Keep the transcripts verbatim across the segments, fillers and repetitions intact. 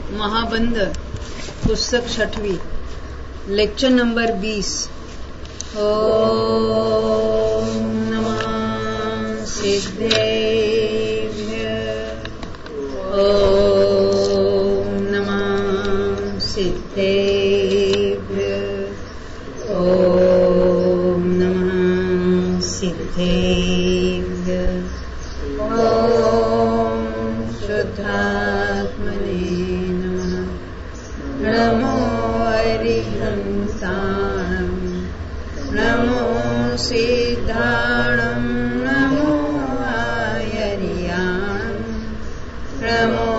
महाबंध पुस्तक छठवीं, lecture number बीस। ओम नमः सिद्धेभ्य, ओम नमः सिद्धेभ्य, ओम नमः सिद्धेभ्य, ओम शुद्धात्मने नमो अरिहंताणं, नमो सिद्धाणं, नमो आयर्याणं, नमो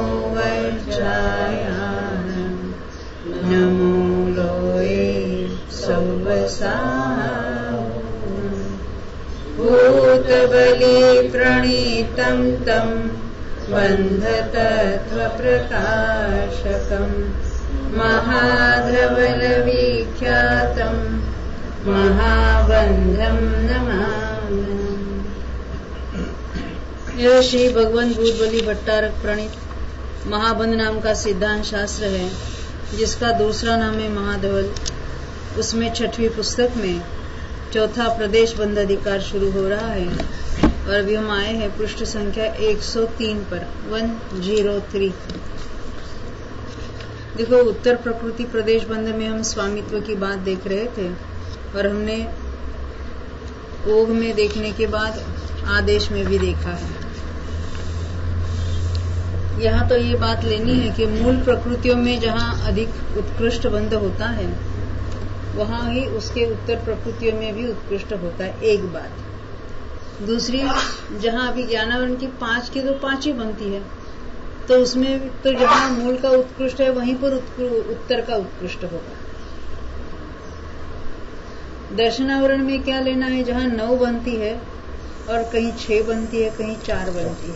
वज्रायाणं, नमो लोये सौवसाहं, भूतबली प्रणीतं तं बन्धतत्त्वप्रकाशकम् महाधवलविख्यातं महाबंधं नमामि। यह श्री भगवान भूतबली भट्टारक प्रणीत महाबंध नाम का सिद्धांत शास्त्र है, जिसका दूसरा नाम है महाधवल। उसमें छठवीं पुस्तक में चौथा प्रदेश बंध अधिकार शुरू हो रहा है और अभी हम आए हैं पृष्ठ संख्या एक सौ तीन पर, एक सौ तीन। देखो, उत्तर प्रकृति प्रदेश बंध में हम स्वामित्व की बात देख रहे थे और हमने ओघ में देखने के बाद आदेश में भी देखा है। यहाँ तो ये बात लेनी है कि मूल प्रकृतियों में जहाँ अधिक उत्कृष्ट बंध होता है, वहाँ ही उसके उत्तर प्रकृतियों में भी उत्कृष्ट होता है, एक बात। दूसरी, जहाँ अभी ज्ञानावरण की पांच की तो पांच ही बनती है, तो उसमें तो जहाँ मूल का उत्कृष्ट है वहीं पर उत्तर का उत्कृष्ट होगा। दर्शनावरण में क्या लेना है, जहाँ नौ बनती है और कहीं छह बनती है, कहीं चार बनती है,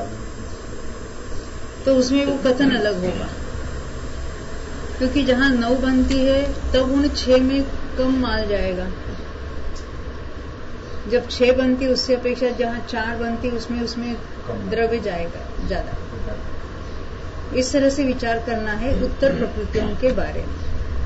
तो उसमें वो कथन अलग होगा, क्योंकि जहाँ नौ बनती है तब उन छह में कम माल जाएगा। जब छह बनती उससे अपेक्षा जहाँ चार बनती उसमें उसमें द्रव्य जाएगा ज्यादा। इस तरह से विचार करना है उत्तर प्रकृतियों के बारे में।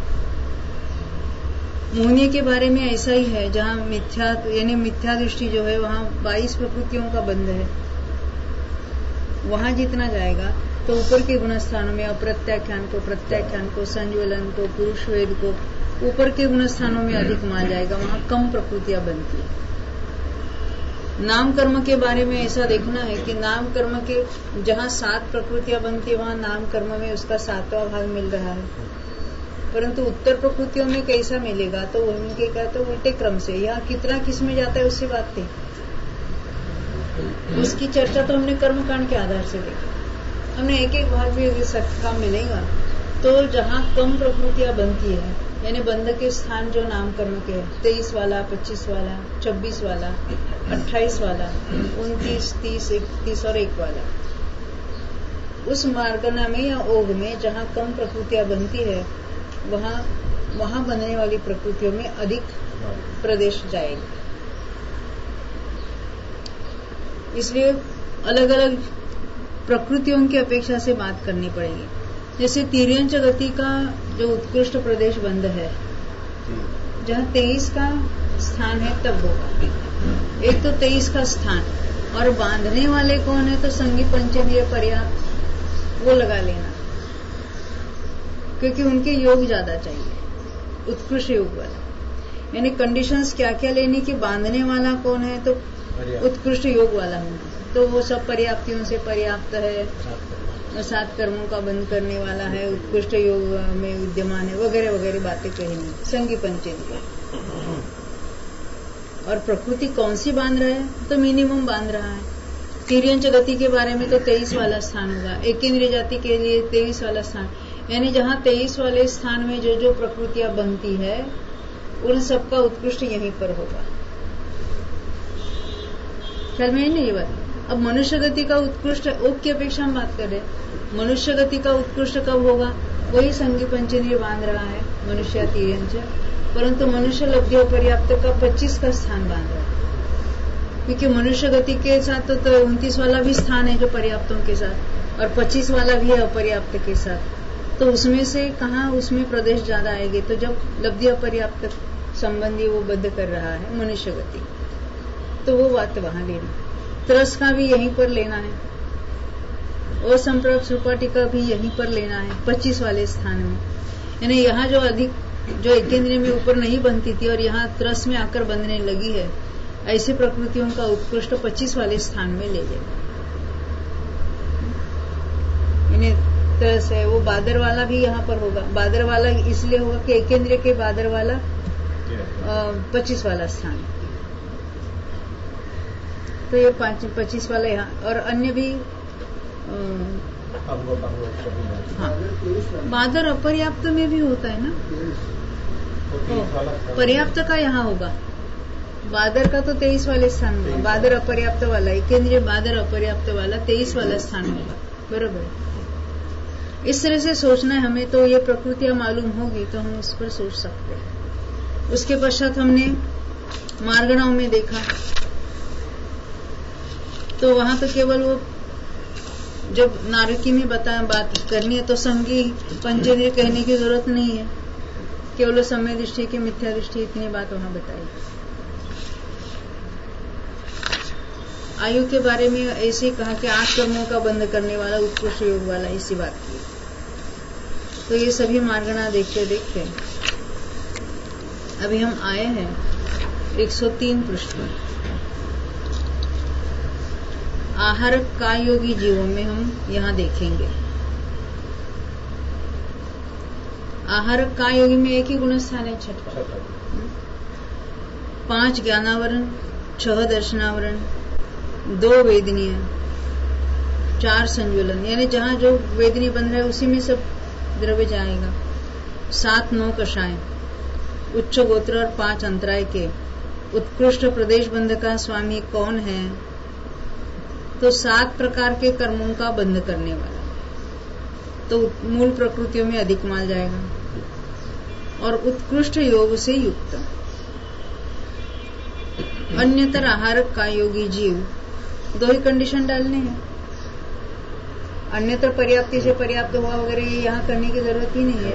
मोहनीय के बारे में ऐसा ही है, जहाँ मिथ्या यानी मिथ्या दृष्टि जो है वहाँ बाईस प्रकृतियों का बंध है, वहाँ जितना जाएगा तो ऊपर के गुण स्थानों में अप्रत्याख्यान को, प्रत्याख्यान को, संज्वलन को, पुरुष वेद को, ऊपर के गुण स्थानों में अधिक मान जाएगा, वहाँ कम प्रकृतियां बनती है। नाम कर्म के बारे में ऐसा देखना है कि नाम कर्म के जहाँ सात प्रकृतियां बनती है वहाँ नाम कर्म में उसका सातवां भाग मिल रहा है, परंतु उत्तर प्रकृतियों में कैसा मिलेगा, तो उनके क्या तो उल्टे क्रम से। यहाँ कितना किस में जाता है उससे बात थी, उसकी चर्चा तो हमने कर्मकांड के आधार से देखी। हमने एक एक भाग भी यदि सत्य मिलेगा तो जहाँ कम प्रकृतियां बनती है, यानी बंध के स्थान जो नाम कर्म के है, तेईस वाला, पच्चीस वाला, छब्बीस वाला, अट्ठाईस वाला, उनतीस, तीस, इकतीस और एक वाला, उस मार्गना में या ओघ में जहाँ कम प्रकृतियां बनती है वहाँ वहाँ बनने वाली प्रकृतियों में अधिक प्रदेश जाएगी। इसलिए अलग अलग प्रकृतियों की अपेक्षा से बात करनी पड़ेगी। जैसे तिर्यंच गति का जो उत्कृष्ट प्रदेश बंध है, जहाँ तेईस का स्थान है तब होगा। एक तो तेईस का स्थान, और बांधने वाले कौन है, तो संगी पंचेंद्रिय पर्याप्त वो लगा लेना, क्योंकि उनके योग ज्यादा चाहिए, उत्कृष्ट योग वाला। यानी कंडीशंस क्या क्या लेनी कि बांधने वाला कौन है, तो उत्कृष्ट योग वाला होना, तो वो सब पर्याप्तियों से पर्याप्त है, सात कर्मों का बंद करने वाला है, उत्कृष्ट योग में विद्यमान है, वगैरह वगैरह बातें कहेंगे संगी पंचेंद्रिय। और प्रकृति कौन सी बांध रहा है, तो मिनिमम बांध रहा है। तिर्यंच गति के बारे में तो तेईस वाला स्थान होगा, एकेंद्रिय जाति के लिए तेईस वाला स्थान, यानी जहाँ तेईस वाले स्थान में जो जो प्रकृतियां बनती है उन सबका उत्कृष्ट यहीं पर होगा। ख्याल में नहीं ये बात। अब मनुष्य गति का उत्कृष्ट ओक की अपेक्षा हम बात कर रहे हैं, मनुष्य गति का उत्कृष्ट कब होगा, वही संगी पंचेंद्रिय बांध रहा है मनुष्य तिर्यंच, परंतु मनुष्य लब्धि पर्याप्त का पच्चीस का स्थान बांध रहा है, क्योंकि मनुष्य गति के साथ तो उनतीस वाला भी स्थान है जो पर्याप्तों के साथ, और पच्चीस वाला भी है अपर्याप्त के साथ, तो उसमें से कहाँ उसमें प्रदेश ज्यादा आएंगे? तो जब लब्धि अपर्याप्त संबंधी वो बद्ध कर रहा है मनुष्य गति, तो वो बात वहां लेना। त्रस का भी यहीं पर लेना है, और संप्रभ सुपाटी का भी यहीं पर लेना है पच्चीस वाले स्थान में। यानी यहाँ जो अधिक जो एकेंद्रिय में ऊपर नहीं बनती थी और यहाँ त्रस में आकर बंधने लगी है, ऐसी प्रकृतियों का उत्कृष्ट पच्चीस वाले स्थान में ले लेना। यानी त्रस है वो बादर वाला भी यहाँ पर होगा। बादर वाला इसलिए होगा कि एकेंद्रिय के बादर वाला पच्चीस वाला स्थान, तो ये पच्चीस वाला यहाँ, और अन्य भी हाँ, बादर अपर्याप्त में भी होता है ना। पर्याप्त का यहाँ होगा, बादर का तो तेईस वाले स्थान में, बादर अपर्याप्त वाला केंद्रीय बादर अपर्याप्त वाला तेईस वाला स्थान होगा, बरोबर। इस तरह से सोचना है हमें, तो ये प्रकृतियां मालूम होगी तो हम उस पर सोच सकते हैं। उसके पश्चात हमने मार्गणाओं में देखा, तो वहां तो केवल वो जब नारकी में बता बात करनी है तो संगी पंचेंद्रिय कहने की जरूरत नहीं है, केवल समय दृष्टि की मिथ्या दृष्टि इतनी बात वहां बताई। आयु के बारे में ऐसे ही कहा कि आठ कर्मों का बंध करने वाला उत्कृष्ट योग वाला, इसी बात की। तो ये सभी मार्गणा देखते देखते अभी हम आए हैं एक सौ तीन पृष्ठ में। आहार का योगी जीवों में हम यहाँ देखेंगे। आहार का योगी में एक ही गुणस्थान है, छठवा। पांच ज्ञानावरण, छह दर्शनावरण, दो वेदनीय, चार संज्वलन, यानी जहां जो वेदनीय बन रहा है उसी में सब द्रव्य जाएगा। सात नौ कषाय, उच्च गोत्र और पांच अंतराय के। उत्कृष्ट प्रदेश बंध का स्वामी कौन है? तो सात प्रकार के कर्मों का बंध करने वाला, तो मूल प्रकृतियों में अधिक माल जाएगा। और उत्कृष्ट योग से युक्त, अन्यतर आहारक का योगी जीव, दो ही कंडीशन डालने हैं। अन्यतर पर्याप्ति से पर्याप्त हुआ वगैरह ये यहाँ करने की जरूरत ही नहीं है।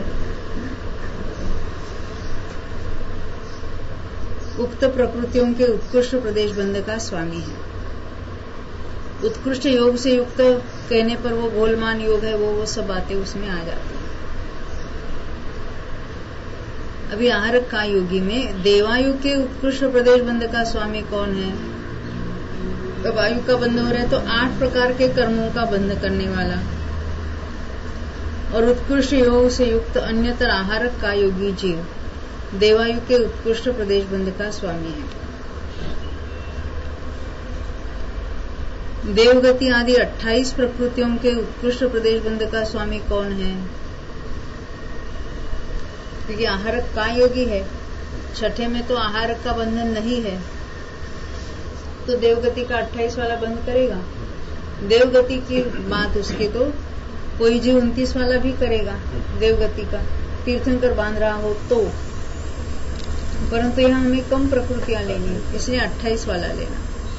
उक्त प्रकृतियों के उत्कृष्ट प्रदेश बंध का स्वामी है। उत्कृष्ट योग से युक्त कहने पर वो गोलमान योग है, वो वो सब बातें उसमें आ जाती हैं। अभी आहारक का योगी में देवायु के उत्कृष्ट प्रदेश बंध का स्वामी कौन है? तो वायु का बंध हो रहा है, तो आठ प्रकार के कर्मों का बंध करने वाला और उत्कृष्ट योग से युक्त अन्यतर आहारक का योगी जीव देवायु के उत्कृष्ट प्रदेश बंध का स्वामी है। देवगति आदि अट्ठाईस प्रकृतियों के उत्कृष्ट प्रदेश बंध का स्वामी कौन है? क्योंकि आहारक का योगी है, छठे में तो आहारक का बंधन नहीं है, तो देवगति का अट्ठाईस वाला बंद करेगा। देवगति की बात उसके तो कोई जीव उनतीस वाला भी करेगा देवगति का, तीर्थंकर बांध रहा हो तो, परंतु यहाँ हमें कम प्रकृतियां लेनी, इसलिए अट्ठाईस वाला लेना।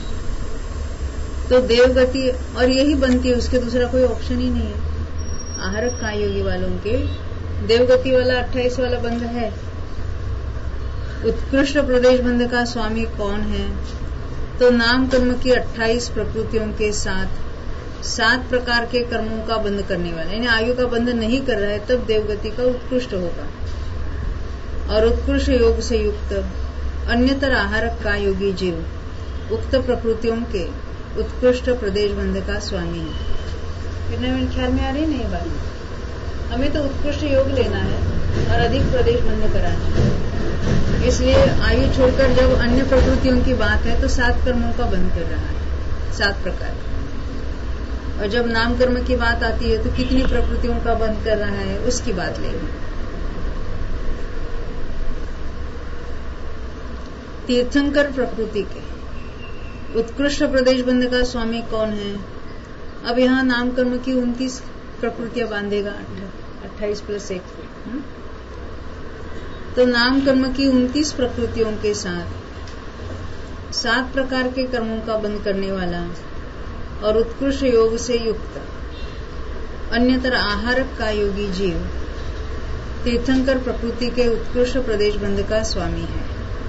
तो देवगति और यही बनती है, उसके दूसरा कोई ऑप्शन ही नहीं है। आहारक का योगी वालों के देवगति वाला अट्ठाईस वाला बंध है। उत्कृष्ट प्रदेश बंध का स्वामी कौन है? तो नाम कर्म की अट्ठाईस प्रकृतियों के साथ सात प्रकार के कर्मों का बंध करने वाला, यानी आयु का बंध नहीं कर रहा है, तब देवगति का उत्कृष्ट होगा। और उत्कृष्ट योग से युक्त अन्यतर आहारक का योगी जीव उक्त प्रकृतियों के उत्कृष्ट प्रदेश बंध का स्वामी है। मेरे ख्याल में आ रही नहीं बात। हमें तो उत्कृष्ट योग लेना है और अधिक प्रदेश बंध कराना है, इसलिए आयु छोड़कर जब अन्य प्रकृतियों की बात है तो सात कर्मों का बंध कर रहा है, सात प्रकार। और जब नाम कर्म की बात आती है तो कितनी प्रकृतियों का बंध कर रहा है उसकी बात लेनी। तीर्थंकर प्रकृति के उत्कृष्ट प्रदेश बंध का स्वामी कौन है? अब यहाँ नाम कर्म की उनतीस प्रकृतियां बांधेगा, अट्ठाईस प्लस एक, तो नाम कर्म की उनतीस प्रकृतियों के साथ सात प्रकार के कर्मों का बंध करने वाला और उत्कृष्ट योग से युक्त अन्यतर आहारक का योगी जीव तीर्थंकर प्रकृति के उत्कृष्ट प्रदेश बंध का स्वामी है।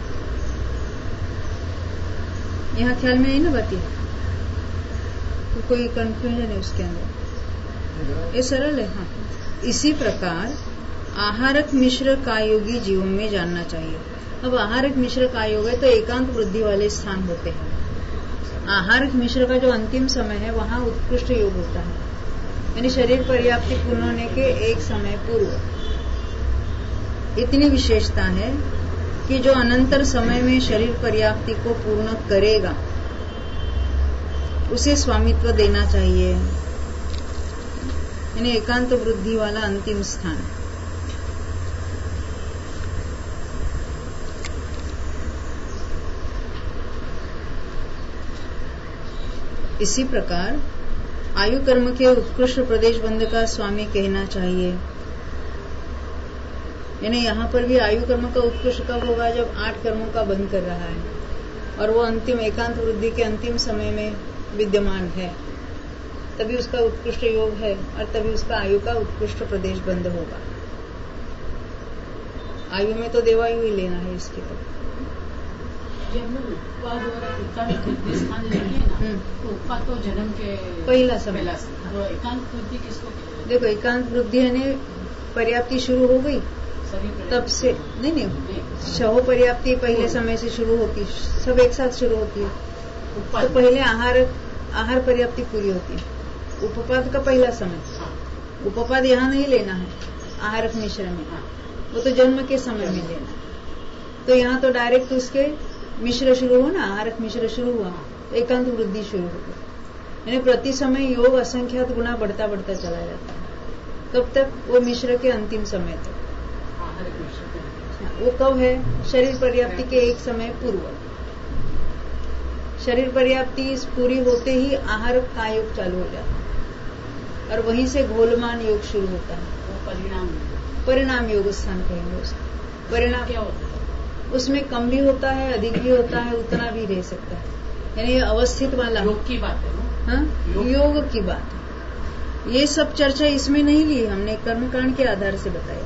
यहाँ ख्याल में आई ना बात, तो कोई कंफ्यूजन है उसके अंदर? ये सरल है। हाँ, इसी प्रकार आहारक मिश्र का योगी जीवों में जानना चाहिए। अब आहारक मिश्र का योग है तो एकांत वृद्धि वाले स्थान होते हैं। आहारक मिश्र का जो अंतिम समय है वहाँ उत्कृष्ट योग होता है, यानी शरीर पर्याप्ति पूर्ण होने के एक समय पूर्व। इतनी विशेषता है कि जो अनंतर समय में शरीर पर्याप्ति को पूर्ण करेगा उसे स्वामित्व देना चाहिए, यानी एकांत वृद्धि वाला अंतिम स्थान। इसी प्रकार आयु कर्म के उत्कृष्ट प्रदेश बंध का स्वामी कहना चाहिए, यानी यहाँ पर भी आयु कर्म का उत्कृष्ट कब होगा? जब आठ कर्मों का बंध कर रहा है और वो अंतिम एकांत वृद्धि के अंतिम समय में विद्यमान है, तभी उसका उत्कृष्ट योग है और तभी उसका आयु का उत्कृष्ट प्रदेश बंध होगा। आयु में तो देवायु ही लेना है इसके तो। स्थान लेंगे ना तो उपवाद तो जन्म के पहला समय। तो एकांत वृद्धि किसको? देखो, एकांत वृद्धि यानी पर्याप्ति शुरू हो गई तब से, नहीं नहीं शहो पर्याप्ति पहले समय से शुरू होती, सब एक साथ शुरू होती है। तो पहले आहार आहार पर्याप्ति पूरी होती है, उपपाद का पहला समय। उपपाद यहाँ नहीं लेना है आहारक मिश्र में, वो तो जन्म के समय में लेना है। तो यहाँ तो डायरेक्ट उसके मिश्र शुरू हो ना, आहारक मिश्र शुरू हुआ तो एकांत वृद्धि शुरू हो गई, यानी प्रति समय योग असंख्यात गुना बढ़ता बढ़ता चला जाता है। कब तक? वो मिश्र के अंतिम समय तक। वो कब है? शरीर पर्याप्ति के एक समय पूर्व। शरीर पर्याप्ति पूरी होते ही आहार का योग चालू हो जाता है और वहीं से घोलमान योग शुरू होता है। परिणाम परिणाम योग स्थान कहेंगे उसका। परिणाम क्या होता है? उसमें कम भी होता है, अधिक भी होता है, उतना भी रह सकता है, यानी अवस्थित वाला योग की बात है ना? हाँ, योग, योग की बात है। ये सब चर्चा इसमें नहीं ली हमने, कर्मकांड के आधार से बताया।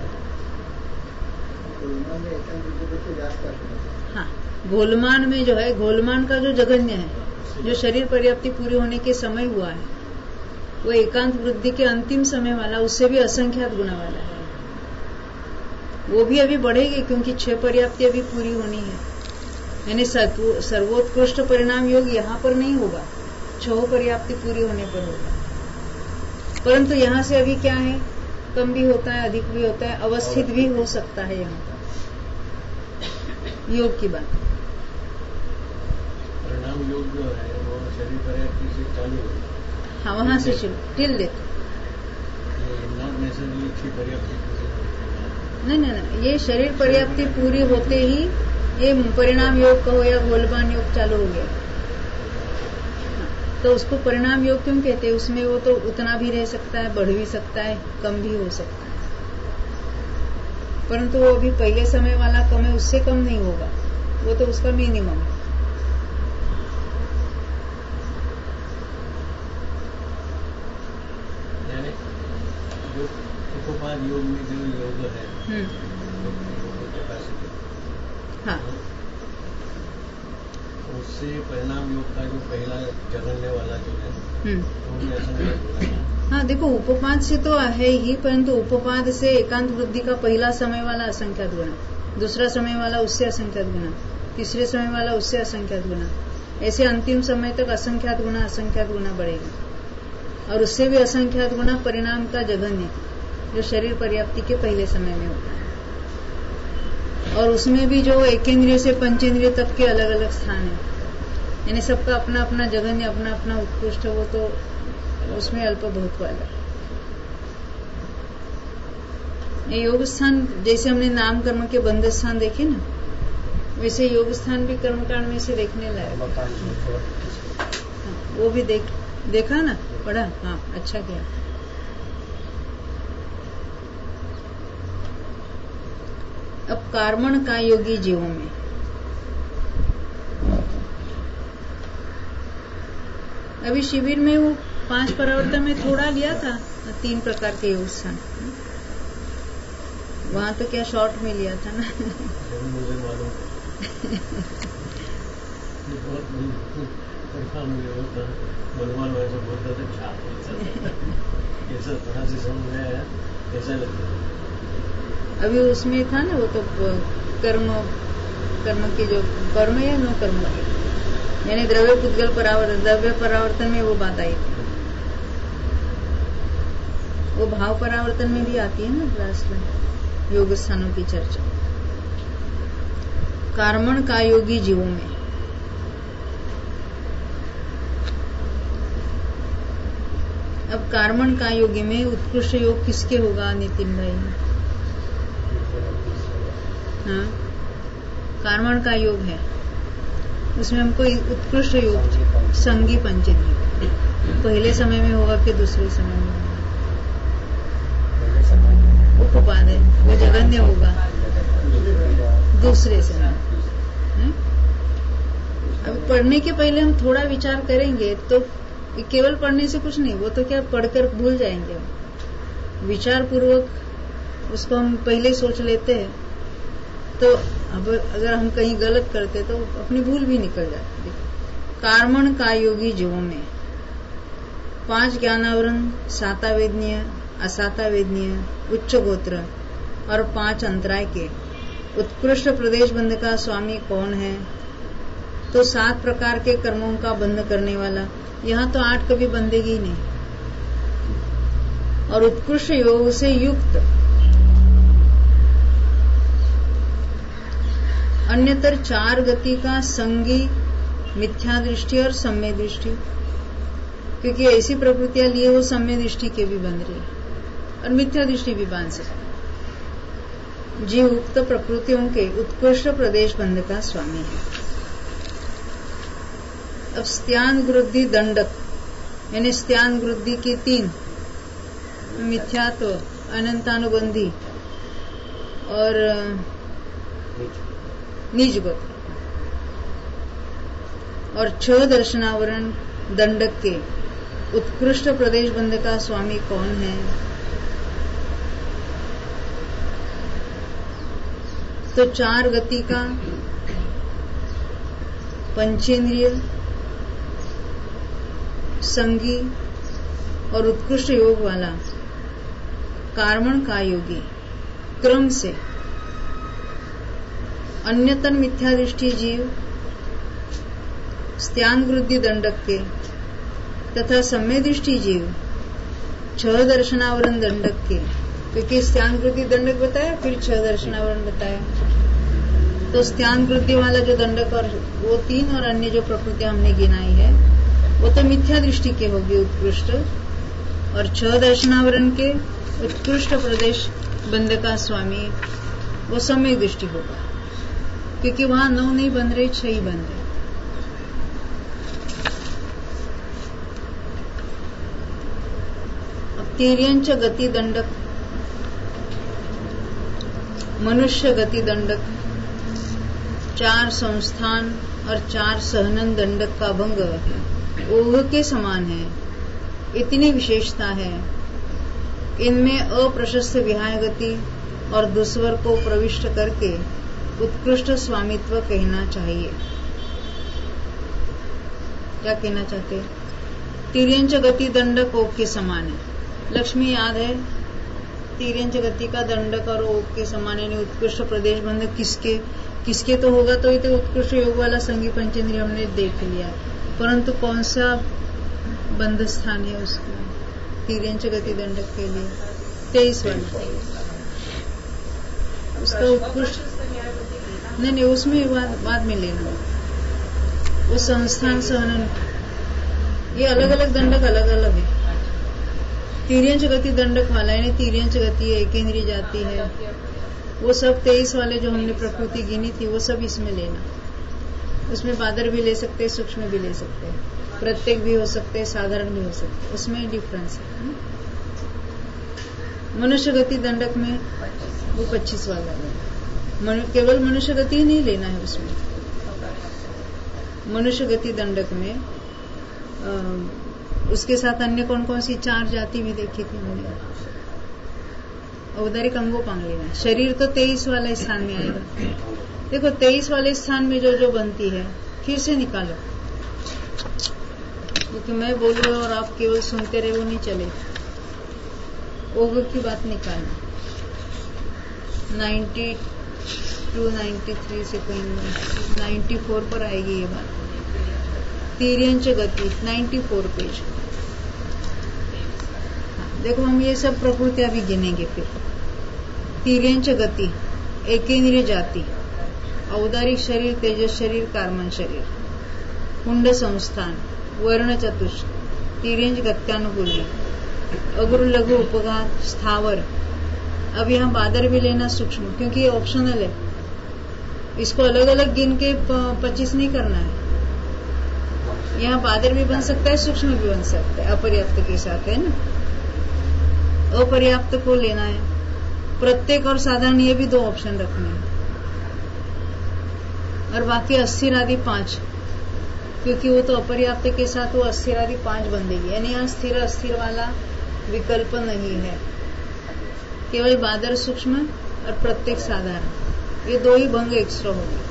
हाँ, घोलमान में जो है, घोलमान का जो जघन्य है, जो शरीर पर्याप्ति पूरी होने के समय हुआ है, वो एकांत वृद्धि के अंतिम समय वाला, उससे भी असंख्यात गुना वाला है। वो भी अभी बढ़ेगी क्योंकि छह पर्याप्ति अभी पूरी होनी है, यानी सर्वोत्कृष्ट परिणाम योग यहाँ पर नहीं होगा, छह पर्याप्ति पूरी होने पर होगा। परंतु यहाँ से अभी क्या है, कम भी होता है, अधिक भी होता है, अवस्थित भी हो सकता है। यहाँ पर योग की बात। परिणाम योग जो है वो शरीर पर्याप्ति से चालू है। हाँ, वहां से शुरू टिल देते नहीं नहीं नहीं, ये शरीर पर्याप्ति पूरी होते ही ये परिणाम योग कहो या घोलमान योग चालू हो गया। तो उसको परिणाम योग क्यों कहते हैं? उसमें वो तो उतना भी रह सकता है, बढ़ भी सकता है, कम भी हो सकता है, परंतु वो अभी पहले समय वाला कम है, उससे कम नहीं होगा, वो तो उसका मिनिमम है। उपपाद योग में जो योग है, हाँ, उससे परिणाम योग का जो पहला जगन्य वाला जो है वो भी ऐसा नहीं। हाँ, देखो, उपपाद से तो है ही, परंतु उपपाद से एकांत वृद्धि का पहला समय वाला असंख्यात गुना, दूसरा समय वाला उससे असंख्यात गुना, तीसरे समय वाला उससे असंख्यात गुना, ऐसे अंतिम समय तक असंख्यात गुना असंख्यात गुना बढ़ेगा। और उससे भी असंख्यात गुना परिणाम का जघन्य, जो शरीर पर्याप्ति के पहले समय में होता है। और उसमें भी जो एकेंद्रिय से पंचेंद्रिय तक के अलग अलग स्थान है, यानी सबका अपना अपना जघन्य, अपना अपना उत्कृष्ट, वो तो उसमें अल्प बहुत वाला। ये योग स्थान जैसे हमने नाम कर्म के बंध स्थान देखे ना, वैसे योग स्थान भी कर्मकांड में से देखने लायक। वो भी देख देखा ना, पढ़ा? हाँ, अच्छा किया। अब कार्मण का योगी जीवों में अभी शिविर में वो पांच परावर्तन में थोड़ा लिया था, तीन प्रकार के योग स्थान। वहां तो क्या शॉर्ट में लिया था ना। मुझे मालूम मनोमान वैसे बोलता था छाप ऐसा तरह से समझ में आया, कैसा लगता। अभी उसमें था ना वो तो कर्म कर्म की जो कर्म या नो कर्म की, यानी द्रव्य पुद्गल परावर्तन, द्रव्य परावर्तन में वो बात आई थी। वो भाव परावर्तन में भी आती है ना क्लास में योग स्थानों की चर्चा। कर्मण का योगी जीवों में अब कर्मण का योगी में उत्कृष्ट योग किसके होगा नितिन भाई? हाँ, कर्मण का योग है, उसमें हमको उत्कृष्ट योग संगी पंचेंद्रिय पहले समय में होगा कि दूसरे समय में होगा? उपाद है वो जगन्य होगा दूसरे समय। अब पढ़ने के पहले हम थोड़ा विचार करेंगे तो केवल पढ़ने से कुछ नहीं, वो तो क्या पढ़कर भूल जाएंगे। विचार पूर्वक उसको हम पहले सोच लेते हैं तो अब अगर हम कहीं गलत करते तो अपनी भूल भी निकल जाती है। कर्मण का योगी जीवों में पांच ज्ञानावरण, साता वेदनीय, असाता वेदनीय, उच्च गोत्र और पांच अंतराय के उत्कृष्ट प्रदेश बंध का स्वामी कौन है? तो सात प्रकार के कर्मों का बंध करने वाला। यहाँ तो आठ कभी बंधेगी ही नहीं। और उत्कृष्ट योग से युक्त अन्यतर चार गति का संगी मिथ्या दृष्टि और सम्य दृष्टि, क्योंकि ऐसी प्रकृतियां लिए वो सम्य दृष्टि के भी बंध रही और मिथ्या दृष्टि भी बांध सकते। जीव उक्त प्रकृतियों के उत्कृष्ट प्रदेश बंध का स्वामी है। अब स्त्यान वृद्धि दंडक यानी स्त्यान वृद्धि की तीन, मिथ्यात्व, अनंतानुबंधी और निजगत, और छह दर्शनावरण दंडक के उत्कृष्ट प्रदेश बंध का स्वामी कौन है? तो चार गति का पंचेंद्रिय संगी और उत्कृष्ट योग वाला कर्मण का योगी क्रम से अन्यतन मिथ्या दृष्टि जीव स्त्यान वृद्धि दंडक के तथा सम्य दृष्टि जीव छह दर्शनावरण दंडक के, क्योंकि स्त्यान वृद्धि दंडक बताया फिर छह दर्शनावरण बताया। तो स्त्यान वृद्धि वाला जो दंडक और वो तीन और अन्य जो प्रकृतियां हमने गिनाई है वो तो मिथ्या दृष्टि के होगी उत्कृष्ट, और छह दर्शनावरण के उत्कृष्ट प्रदेश बंध का स्वामी वो सम्यक दृष्टि होगा, क्योंकि वहां नौ नहीं बन रहे, छह ही बन रहे। अब तिर्यंच गति दंडक, मनुष्य गति दंडक, चार संस्थान और चार सहनन दंडक का भंग ओघ के समान है। इतनी विशेषता है इनमें अप्रशस्त विहाय गति और दुस्वर को प्रविष्ट करके उत्कृष्ट स्वामित्व कहना चाहिए। क्या कहना चाहते हैं? तिर्यंच गति दंडक ओघ के समान है। लक्ष्मी याद है, तिर्यंच गति का दंडक और ओघ के समान यानी उत्कृष्ट प्रदेश बंध किसके किसके तो होगा, तो ये उत्कृष्ट योग वाला संगी पंचेंद्रिय हमने देख लिया, परंतु कौन सा बंध स्थान है उसका तिर्यंच गति दंडक के लिए? तेईस वाला उसका उत्कृष्ट नहीं नहीं उसमें बाद, बाद में लेना। वो संस्थान सहनन ये अलग अलग दंडक अलग अलग है। तिर्यंच गति दंडक वाला यानी तिर्यंच गति है, एकेंद्रीय जाति है, वो सब तेईस वाले जो हमने प्रकृति गिनी थी वो सब इसमें लेना। उसमें बादर भी ले सकते हैं, सूक्ष्म भी ले सकते हैं, प्रत्येक भी हो सकते हैं, साधारण भी हो सकते हैं, उसमें डिफरेंस है। मनुष्य गति दंडक में वो पच्चीस वाला है, केवल मनुष्य गति ही नहीं लेना है उसमें। मनुष्य गति दंडक में उसके साथ अन्य कौन कौन सी चार जाति भी देखी थी हमने। औदारिक अंगोपांग लेना। शरीर तो तेईस वाले स्थान में आएगा। देखो तेईस वाले स्थान में जो जो बनती है फिर से निकालो, क्योंकि मैं बोल रही हूँ और आप केवल सुनते रहे वो नहीं चले। ओग की बात निकालना। नाइन्टी टू नाइन्टी थ्री से कोई नाइन्टी फोर पर आएगी ये बात। तिर्यंच गति नाइन्टी फोर पेज। देखो हम ये सब प्रकृति अभी गिनेंगे। फिर तिर्यंच गति, एकेंद्रिय जाति, औदारिक शरीर, तेजस शरीर, कार्मन शरीर, कुंड संस्थान, वर्ण चतुष्ट, तिर्यंच गत्यानुकूली, अगुरु लघु उपघात, स्थावर। अब यहाँ बादर भी लेना सूक्ष्म, क्योंकि ये ऑप्शनल है। इसको अलग अलग गिन के पच्चीस नहीं करना है। यहाँ बादर भी बन सकता है, सूक्ष्म भी बन सकता है, अपर्याप्त के साथ, है ना। अपर्याप्त को लेना है। प्रत्येक और साधारण ये भी दो ऑप्शन रखने हैं, और बाकी अस्थिर आदि पांच, क्योंकि वो तो अपर्याप्त के साथ वो अस्थिर आदि पांच बन देगी। यानी यहाँ स्थिर अस्थिर वाला विकल्प नहीं है, केवल बादर सूक्ष्म और प्रत्येक साधारण, ये दो ही भंग एक्स्ट्रा होंगे।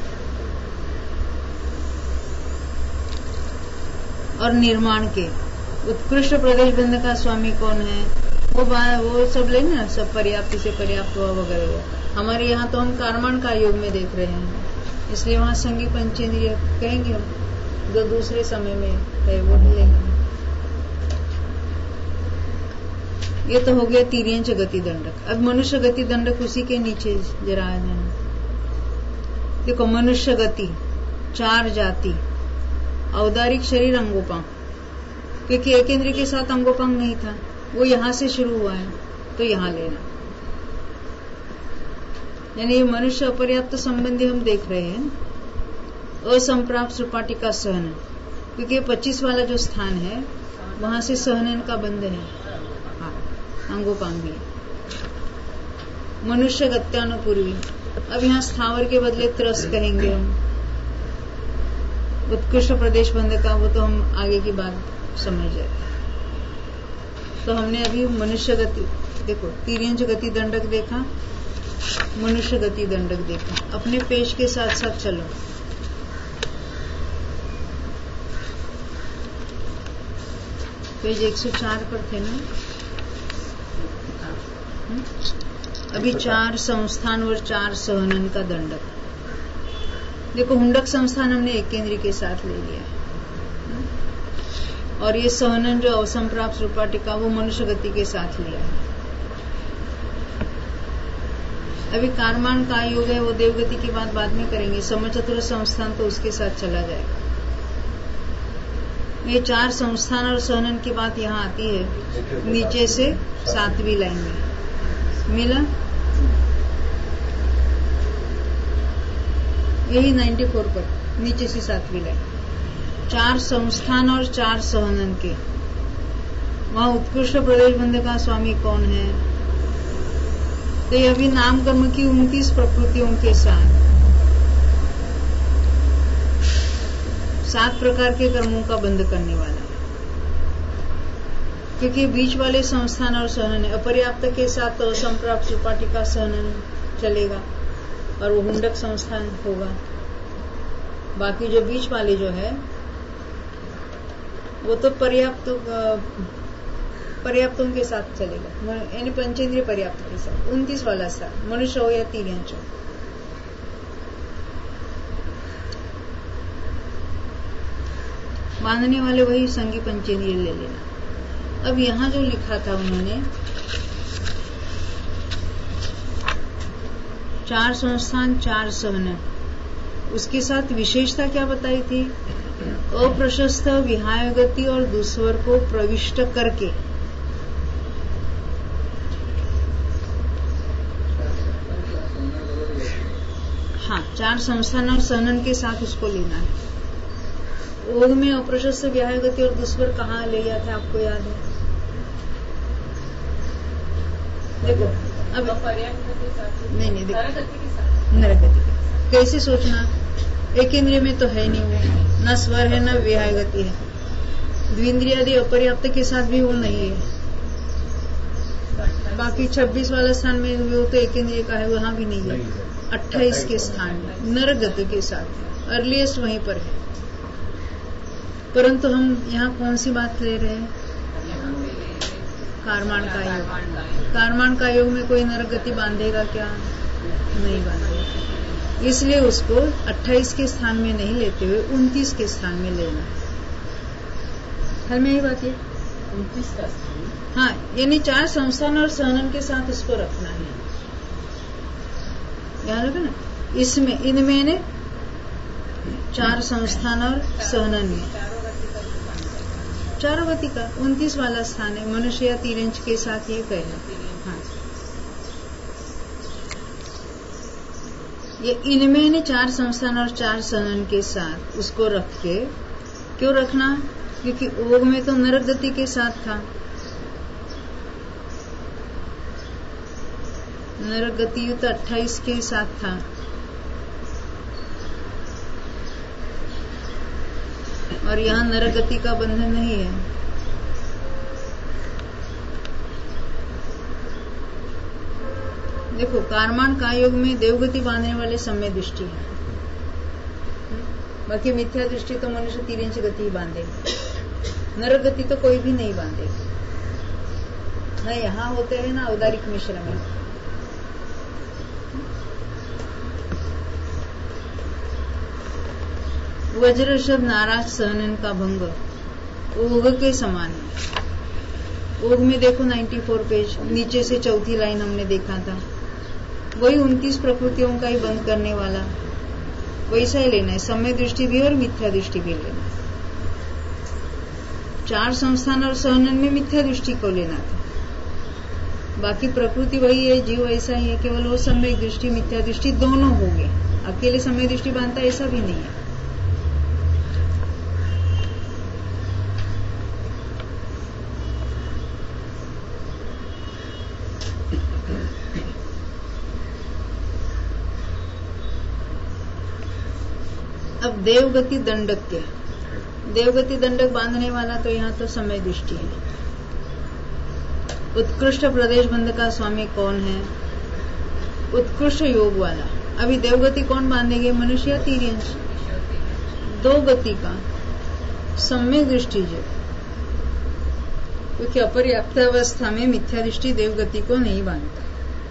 और निर्माण के उत्कृष्ट प्रदेश बंध का स्वामी कौन है, वो वो सब लेंगे ना, सब पर्याप्त से पर्याप्त हुआ वगैरह। हमारे यहाँ तो हम कार्मण का योग में देख रहे हैं, इसलिए वहां संगी पंचेंद्रिय कहेंगे हम, जो दूसरे समय में है वो ही लेंगे। ये तो हो गया तिर्यंच गति दंडक। अब मनुष्य गति दंडक उसी के नीचे जरा आ जाना। देखो मनुष्य गति चार जाति, औदारिक शरीर, अंगोपांग, क्योंकि एक इंद्रिय के साथ अंगोपांग नहीं था, वो यहां से शुरू हुआ है, तो यहां लेना। यानी मनुष्य अपर्याप्त संबंधी हम देख रहे हैं। असंप्राप्त सुपाटिका सहन, क्योंकि पच्चीस वाला जो स्थान है वहां से सहनन का बंध है। हाँ, अंगोपांग भी। मनुष्य गत्यानुपूर्वी, अब यहाँ स्थावर के बदले त्रस कहेंगे हम। उत्कृष्ट प्रदेश बंध का वो तो हम आगे की बात समझ जाए। तो हमने अभी मनुष्य गति, देखो तिर्यंच गति दंडक देखा, मनुष्य गति दंडक देखा। अपने पेज के साथ साथ चलो। पेज एक सौ चार पर थे ना। अभी चार संस्थान और चार सहनन का दंडक। देखो हुंडक संस्थान हमने एक केंद्र के साथ ले लिया, और ये सहनन जो असंप्राप्त रूपाटिका वो मनुष्य गति के साथ लिया है। अभी कार्मान का योग है, वो देवगति की बात बाद में करेंगे। समचतुर संस्थान तो उसके साथ चला जाएगा। ये चार संस्थान और सहनन की बात यहाँ आती है नीचे से सातवीं लाइन में। मिला? यही चौरानवे पर नीचे से सातवीं लाइन। चार संस्थान और चार सहनन के, वहां उत्कृष्ट प्रदेश बंध का स्वामी कौन है? तो ये अभी नाम कर्म की उनतीस प्रकृतियों के साथ सात प्रकार के कर्मों का बंध करने वाला है, क्योंकि बीच वाले संस्थान और सहनन है। अपर्याप्त के साथ असंप्राप्त सुपाटिका सहनन चलेगा और वो हुंडक संस्थान होगा। बाकी जो बीच वाले जो है वो तो पर्याप्त पर्याप्तों के साथ चलेगा, यानी पंचेंद्रिय पर्याप्त के साथ। उनतीस वाला स्थान मनुष्य हो या तिर्यंच हो। बांधने वाले वही संगी पंचेंद्रिय ले लेना। अब यहां जो लिखा था उन्होंने, चार संस्थान चार सहनन, उसके साथ विशेषता क्या बताई थी? अप्रशस्त विहाय गति और दुस्वर को प्रविष्ट करके। हाँ, चार संस्थान और सहनन के साथ उसको लेना है। ओग में अप्रशस्त विहाय गति और दुस्वर कहाँ ले गया था, आपको याद है? देखो अब नहीं नहीं देखो नरगति कैसे सोचना, एक इंद्रिय में तो है नहीं वो, न स्वर है न विहाय गति है। द्विंद्रियादि अपर्याप्त के साथ भी वो नहीं है। बाकी छब्बीस वाला स्थान में वो तो एक इंद्रिय का है, वहां भी नहीं है। अट्ठाईस के स्थान में नरगत के साथ अर्लीस्ट वहीं पर है। परंतु हम यहाँ कौन सी बात ले रहे हैं? कारमान का योग। कारमान का योग में कोई नरगति बांधेगा क्या? नहीं बांधेगा। इसलिए उसको अट्ठाईस के स्थान में नहीं लेते हुए उनतीस के स्थान में लेना। हल में यही बात है। उनतीस का हाँ, यानी चार संस्थान और सहनन के साथ उसको रखना है। ध्यान रखो ना, इसमें इनमें ने चार संस्थान और सहनन में चारों गति का उनतीस वाला स्थान है। मनुष्य या तीरंज के साथ ये कहना। हाँ, ये इनमें ने चार संस्थान और चार सहनन के साथ उसको रख के क्यों रखना? क्योंकि ओग में तो नरक गति के साथ था, नरक गति युक्त अट्ठाईस के साथ था। और यहाँ नरक गति का बंधन नहीं है। देखो, कारमान का योग में देवगति बांधने वाले सम्य दृष्टि है, बाकी मिथ्या दृष्टि तो मनुष्य तीरंच गति ही बांधेगा। नरक गति तो कोई भी नहीं बांधेगा। न यहाँ होते हैं ना औदारिक मिश्र में। वज्र शब्द नाराज सहनन का भंग ओग के समान है। ओग में देखो चौरानवे पेज नीचे से चौथी लाइन हमने देखा था, वही उनतीस प्रकृतियों का ही बंद करने वाला वैसा ही लेना है। समय दृष्टि भी और मिथ्या दृष्टि भी लेना है। चार संस्थान और सहनन में मिथ्या दृष्टि को लेना था, बाकी प्रकृति वही है, जीव ऐसा ही है, केवल वो सम्यक दृष्टि मिथ्या दृष्टि दोनों हो गए। अकेले सम्यक दृष्टि बांधता ऐसा भी नहीं है। अब देवगति दंडक, देवगति दंडक बांधने वाला तो यहाँ तो समय दृष्टि है। उत्कृष्ट प्रदेश बंध का स्वामी कौन है? उत्कृष्ट योग वाला। अभी देवगति कौन बांधेंगे? मनुष्य या तीर्यंश? दो गति का सम्यक दृष्टि जो, क्योंकि अपर्याप्त अवस्था में मिथ्या दृष्टि देवगति को नहीं बांधता।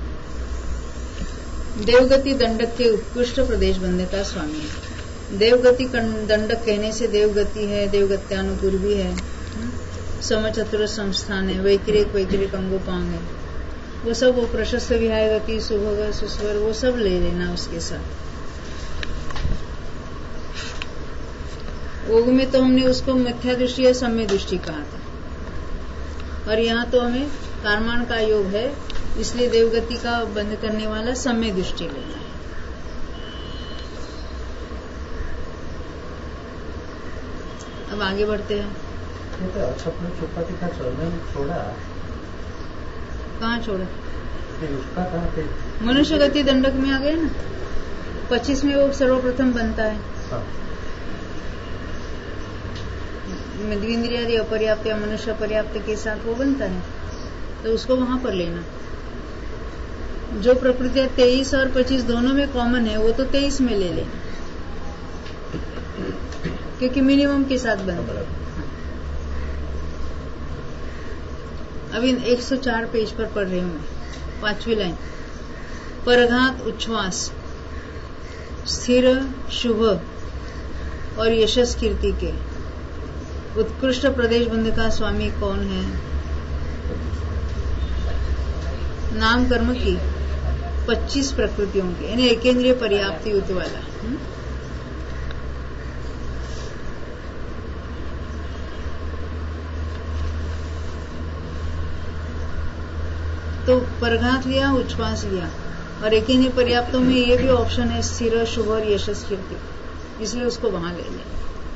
देवगति दंडक के उत्कृष्ट प्रदेश बंध का स्वामी है। देवगति दंडक कहने से देवगति है, देवगत्यानुपूर्वी है, समचतुर संस्थान है, वैक्रिक वैक्रिक अंगोपांग है, वो सब, वो प्रशस्त विहाय गति, सुभग सुस्वर, वो सब ले लेना उसके साथ। योग में तो हमने उसको मिथ्या दृष्टि या सम्य दृष्टि कहा था, और यहाँ तो हमें कारमान का योग है, इसलिए देवगति का बंद करने वाला सम्य दृष्टि लेना है। अब आगे बढ़ते हैं। तो अच्छा चौपाटी का छोड़ा, कहाँ छोड़ा? उसका कहाँ पे? मनुष्य गति दंडक में आ गए ना, पच्चीस में वो सर्वप्रथम बनता है। हाँ। द्विंद्रियादि अपर्याप्त या मनुष्य पर्याप्त के साथ वो बनता है, तो उसको वहां पर लेना। जो प्रकृतियां तेईस और पच्चीस दोनों में कॉमन है, वो तो तेईस में ले लेना, क्योंकि मिनिमम के साथ बनता है। अभी एक सौ चार पेज पर पढ़ रही हूं मैं, पांचवी लाइन। परघात उच्छ्वास, स्थिर शुभ और यशस कीर्ति के उत्कृष्ट प्रदेश बंध का स्वामी कौन है? नाम कर्म की पच्चीस प्रकृतियों के, यानी एकेंद्रीय पर्याप्ति युक्त वाला। हुँ? तो परघात लिया, उच्छ्वास लिया, और एकेंद्रीय पर्याप्तों में ये भी ऑप्शन है स्थिर शुभ और यशस कीर्ति, इसलिए उसको वहां ले लें।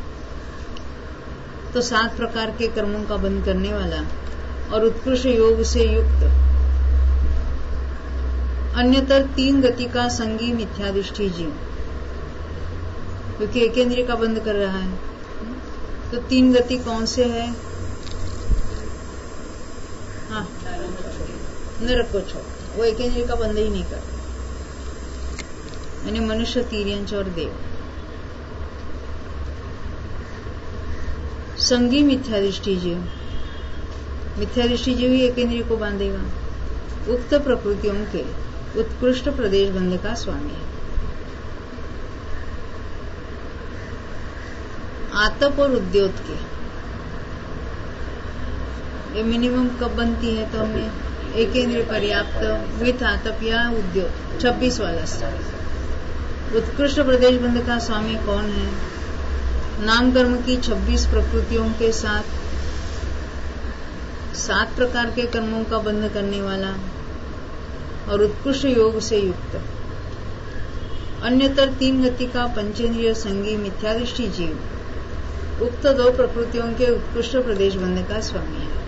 तो सात प्रकार के कर्मों का बंध करने वाला और उत्कृष्ट योग से युक्त अन्यतर तीन गति का संगी मिथ्या दृष्टि जीव, क्योंकि एकेंद्रीय का बंध कर रहा है। तो तीन गति कौन से है? हाँ, नरक को छोड़, वो एक इंद्रिय का बंद ही नहीं करता, यानी मनुष्य, तिर्यंच और देव। संगी मिथ्यादृष्टि जीव, मिथ्यादृष्टि जीव ही एक इंद्रिय को बांधेगा। उक्त प्रकृतियों के उत्कृष्ट प्रदेश बंध का स्वामी है। आतप और उद्योत के, ये मिनिमम कब बनती है? तो हमें एक इंद्रिय पर्याप्त विथ आतप या उद्योत, छब्बीस वाला स्थान। उत्कृष्ट प्रदेश बंध का स्वामी कौन है? नाम कर्म की छब्बीस प्रकृतियों के साथ सात प्रकार के कर्मों का बंध करने वाला और उत्कृष्ट योग से युक्त, अन्यतर तीन गति का पंचेंद्रिय संगी मिथ्यादृष्टि जीव उक्त दो प्रकृतियों के उत्कृष्ट प्रदेश बंध का स्वामी है।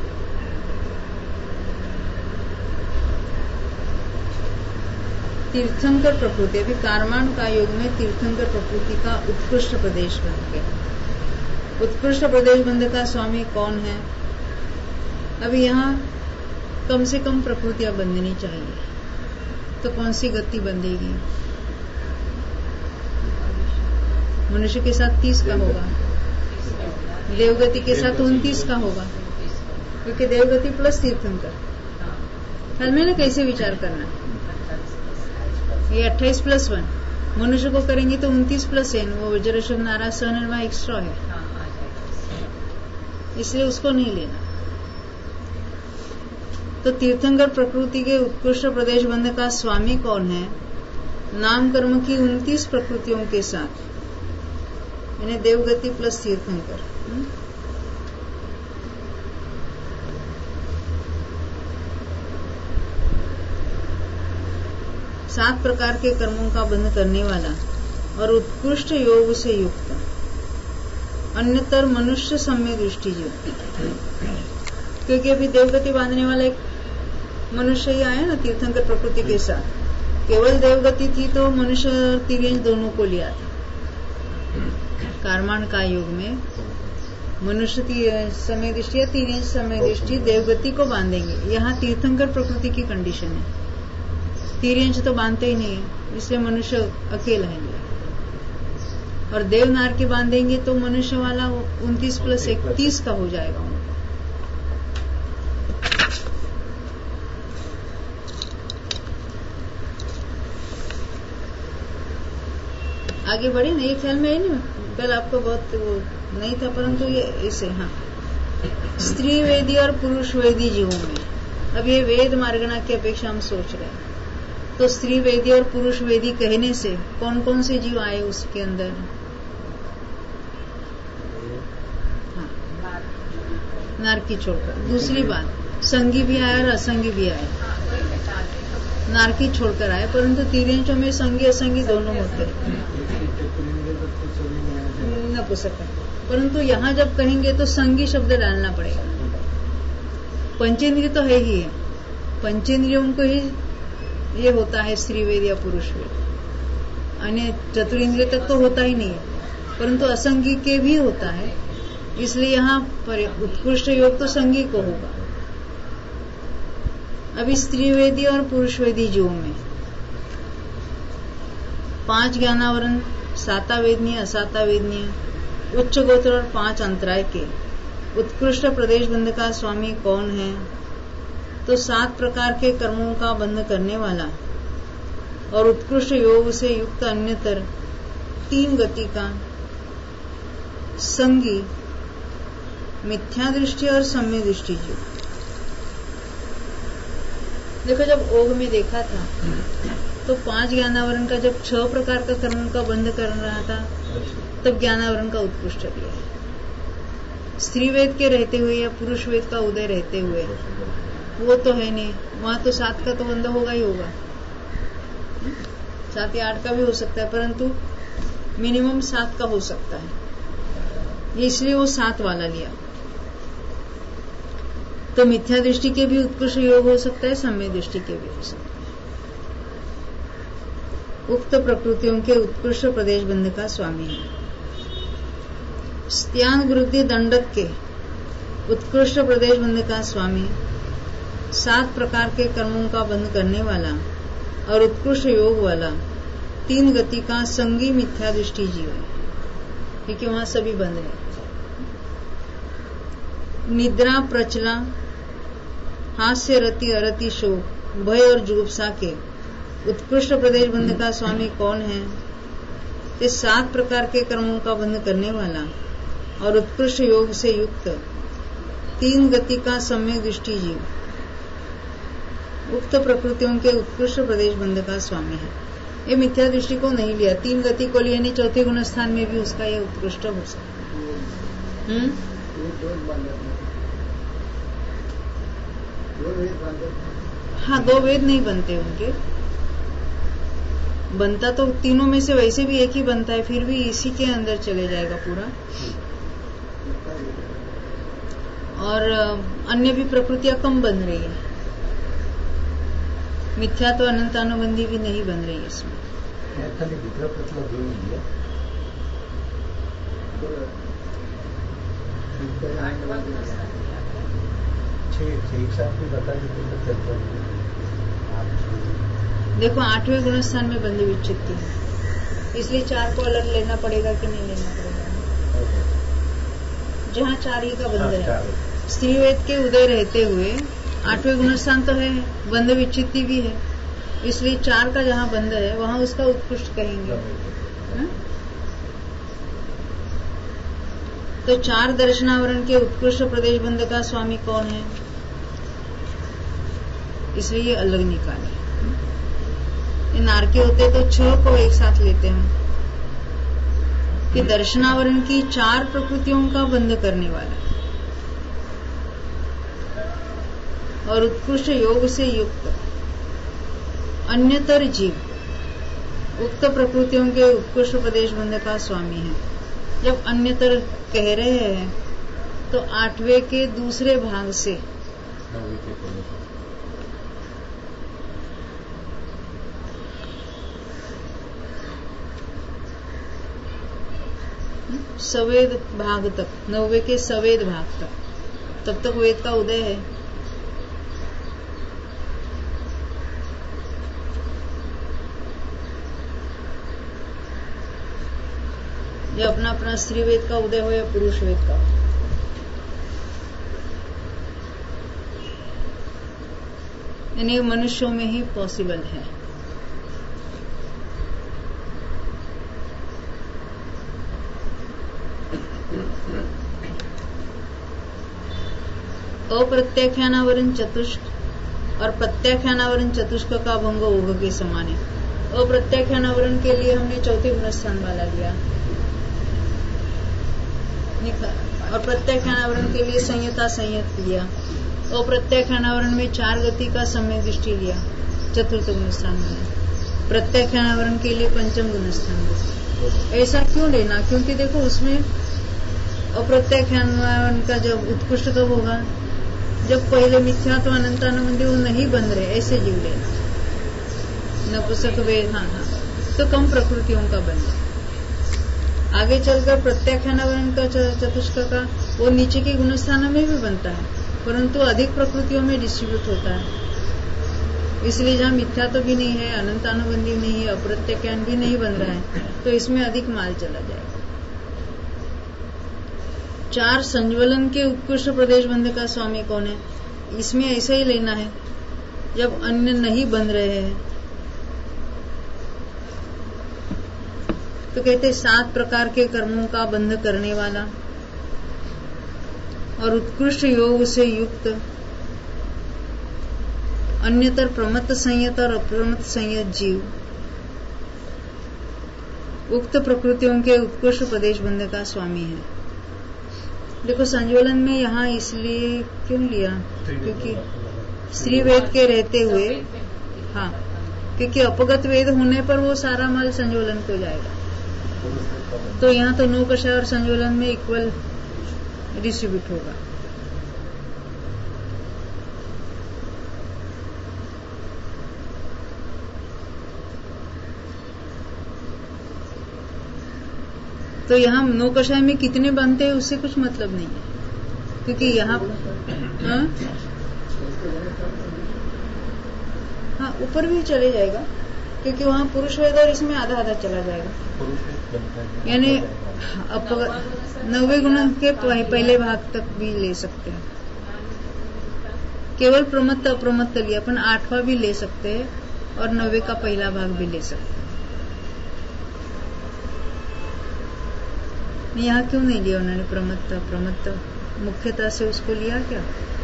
तीर्थंकर प्रकृति, अभी कारमान का योग में तीर्थंकर प्रकृति का उत्कृष्ट प्रदेश बंध गया। उत्कृष्ट प्रदेश बंध का स्वामी कौन है? अभी यहाँ कम से कम प्रकृतियां बंधनी चाहिए, तो कौन सी गति बंधेगी? मनुष्य के साथ तीस का होगा, देवगति के साथ उनतीस का होगा, क्योंकि देवगति प्लस तीर्थंकर। ख्याल में ना कैसे विचार करना, ये अट्ठाईस प्लस वन, मनुष्य को करेंगे तो उनतीस प्लस एन, वो वज्रशभ नारा सहनर्मा एक्स्ट्रा है, इसलिए उसको नहीं लेना। तो तीर्थंकर प्रकृति के उत्कृष्ट प्रदेश बंध का स्वामी कौन है? नाम कर्म की उनतीस प्रकृतियों के साथ, यानी देवगति प्लस तीर्थंकर। सात प्रकार के कर्मों का बंध करने वाला और उत्कृष्ट योग से युक्त, अन्यतर मनुष्य सम्य दृष्टि युक्त, क्योंकि अभी देवगति बांधने वाला एक मनुष्य ही आया ना तीर्थंकर प्रकृति के साथ। केवल देवगति थी तो मनुष्य और तिर्यंच दोनों को लिया था। कारमान का योग में मनुष्य समय दृष्टि या तिर्यंच समय दृष्टि देवगति को बांधेंगे। यहाँ तीर्थंकर प्रकृति की कंडीशन है, तिर्यंच तो बांधते ही नहीं है, इसलिए मनुष्य अकेला है। और देवनार के बांधेंगे तो मनुष्य वाला उनतीस प्लस इकतीस का हो जाएगा। आगे बढ़े ना, ये ख्याल में है नहीं, कल आपको बहुत वो नहीं था, परंतु ये इसे हाँ स्त्री वेदी और पुरुष वेदी जीवों में, अब ये वेद मार्गना की अपेक्षा हम सोच रहे हैं, तो स्त्री वेदी और पुरुष वेदी कहने से कौन कौन से जीव आए उसके अंदर? हाँ, नारकी छोड़कर। दूसरी बात, संगी भी आया और असंगी भी आया। नारकी छोड़कर आए, परंतु तिर्यंचों में संगी असंगी दोनों होते हैं, नपुंसक, परंतु यहाँ जब कहेंगे तो संगी शब्द डालना पड़ेगा। पंचेंद्रिय तो है ही है, पंचेंद्रियों को ही ये होता है स्त्री वेद या पुरुष वेद, अन्य चतुरेंद्रिय तक तो होता ही नहीं है, परंतु असंगी के भी होता है, इसलिए यहाँ पर उत्कृष्ट योग तो संगी को होगा। अभी स्त्री वेदी और पुरुष वेदी जीवों में पांच ज्ञानावरण, साता वेदनीय, असाता वेदनीय, उच्च गोत्र और पांच अंतराय के उत्कृष्ट प्रदेश बंध का स्वामी कौन है? तो सात प्रकार के कर्मों का बंध करने वाला और उत्कृष्ट योग से युक्त, अन्यतर तीन गति का संगी मिथ्या दृष्टि और सम्य दृष्टि जीव। देखो, जब ओग में देखा था तो पांच ज्ञानावरण का जब छह प्रकार का कर्मों का बंध कर रहा था, तब ज्ञानावरण का उत्कृष्ट लिया है। स्त्री वेद के रहते हुए या पुरुष वेद का उदय रहते हुए वो तो है नहीं, वहां तो सात का तो बंध होगा ही होगा, सात या आठ का भी हो सकता है, परंतु मिनिमम सात का हो सकता है, इसलिए वो सात वाला लिया। तो मिथ्या दृष्टि के भी उत्कृष्ट योग हो सकता है, सम्य दृष्टि के भी हो सकता है। उक्त प्रकृतियों के उत्कृष्ट प्रदेश बंध का स्वामी है। त्याग वृद्धि दंडक के उत्कृष्ट प्रदेश बंध का स्वामी, सात प्रकार के कर्मों का बंध करने वाला और उत्कृष्ट योग वाला, तीन गति का संगी मिथ्या दृष्टि जीव है, क्योंकि वहां सभी बंद है। निद्रा प्रचला, हास्य रति अरति शोक, भय और जुगुप्सा के उत्कृष्ट प्रदेश बंध का स्वामी कौन है? ये सात प्रकार के कर्मों का बंध करने वाला और उत्कृष्ट योग से युक्त, तीन गति का सम्यक दृष्टि जीव, उक्त प्रकृतियों के उत्कृष्ट प्रदेश बंध का स्वामी है। ये मिथ्या दृष्टि को नहीं लिया, तीन गति को लिया नहीं, चौथे गुण स्थान में भी उसका ये उत्कृष्ट हो सकता। हम्म हाँ, दो वेद नहीं बनते उनके, बनता तो तीनों में से वैसे भी एक ही बनता है, फिर भी इसी के अंदर चले जाएगा पूरा। और अन्य भी प्रकृतियां कम बन रही है, मिथ्या तो अनंतानुबंधी भी नहीं बन रही है इसमें। देखो आठवें गुण स्थान में बंध विच्छित्ति है, इसलिए चार को अलग लेना पड़ेगा कि नहीं लेना पड़ेगा? जहाँ चार ही का बंध है, स्त्रीवेद के उदय रहते हुए आठवें गुण स्थान तो है, बंध विच्छित्ति भी है, इसलिए चार का जहाँ बंध है वहाँ उसका उत्कृष्ट कहेंगे। हा? तो चार दर्शनावरण के उत्कृष्ट प्रदेश बंध का स्वामी कौन है? इसलिए ये अलग निकाले। नारकी होते तो छह को एक साथ लेते हैं कि दर्शनावरण की चार प्रकृतियों का बंध करने वाला और उत्कृष्ट योग से युक्त अन्यतर जीव उक्त प्रकृतियों के उत्कृष्ट प्रदेश बंध का स्वामी है। जब अन्यतर कह रहे हैं तो आठवें के दूसरे भाग से सवेद भाग तक, नौवे के सवेद भाग तक, तब तक वेद का उदय है। ये अपना अपना स्त्री वेद का उदय हो या पुरुष वेद का, यानी मनुष्यों में ही पॉसिबल है। अप्रत्याख्यानावरण चतुष्क और प्रत्याख्यानावरण चतुष्क का भंग ओघ के समान है। अप्रत्याख्यानावरण के लिए हमने चौथे गुण स्थान वाला लिया और प्रत्याख्यानावरण के लिए संयता संयत लिया। अप्रत्याख्यानावरण में चार गति का सम्यक दृष्टि लिया चतुर्थ गुण स्थान में, प्रत्याख्यानावरण के लिए पंचम गुण स्थान। ऐसा क्यों लेना? क्योंकि देखो उसमें अप्रत्याख्यानावरण का जब उत्कृष्ट कब होगा? जब पहले मिथ्या तो अनंतानुबंधी वो नहीं बन रहे, ऐसे जीव लेना। नपुंसक वेद, हाँ हाँ, तो कम प्रकृतियों का बंध। आगे चलकर प्रत्याख्यानावरण का चतुष्क का वो नीचे के गुणस्थानों में भी बनता है, परंतु अधिक प्रकृतियों में डिस्ट्रीब्यूट होता है। इसलिए जहाँ मिथ्या तो भी नहीं है, अनंतानुबंधी नहीं है, अप्रत्याख्यान भी नहीं बन रहा है, तो इसमें अधिक माल चला जाएगा। चार संज्वलन के उत्कृष्ट प्रदेश बंध का स्वामी कौन है? इसमें ऐसा ही लेना है, जब अन्य नहीं बन रहे हैं तो कहते सात प्रकार के कर्मों का बंध करने वाला और उत्कृष्ट योग से युक्त अन्यतर प्रमत्त संयत और अप्रमत्त संयत जीव उक्त प्रकृतियों के उत्कृष्ट प्रदेश बंध का स्वामी है। देखो संज्वलन में यहाँ इसलिए क्यों लिया? क्योंकि स्त्री वेद के रहते हुए, हाँ, क्योंकि अपगत वेद होने पर वो सारा माल संज्वलन को जाएगा, तो यहाँ तो नौ कषाय और संज्वलन में इक्वल डिस्ट्रीब्यूट होगा। तो यहाँ नौ कषाय में कितने बनते हैं उससे कुछ मतलब नहीं है, क्योंकि यहाँ हाँ हाँ ऊपर भी चले जाएगा, क्योंकि वहाँ पुरुष वेद और इसमें आधा आधा चला जाएगा। यानी नौवे गुण के पहले भाग तक भी ले सकते हैं, केवल प्रमत्त अप्रमत्त लिया, अपन आठवां भी ले सकते हैं और नौवे का पहला भाग भी ले सकते हैं। यहाँ क्यों नहीं लिया उन्होंने प्रमत्त अप्रमत्त? मुख्यता से उसको लिया क्या?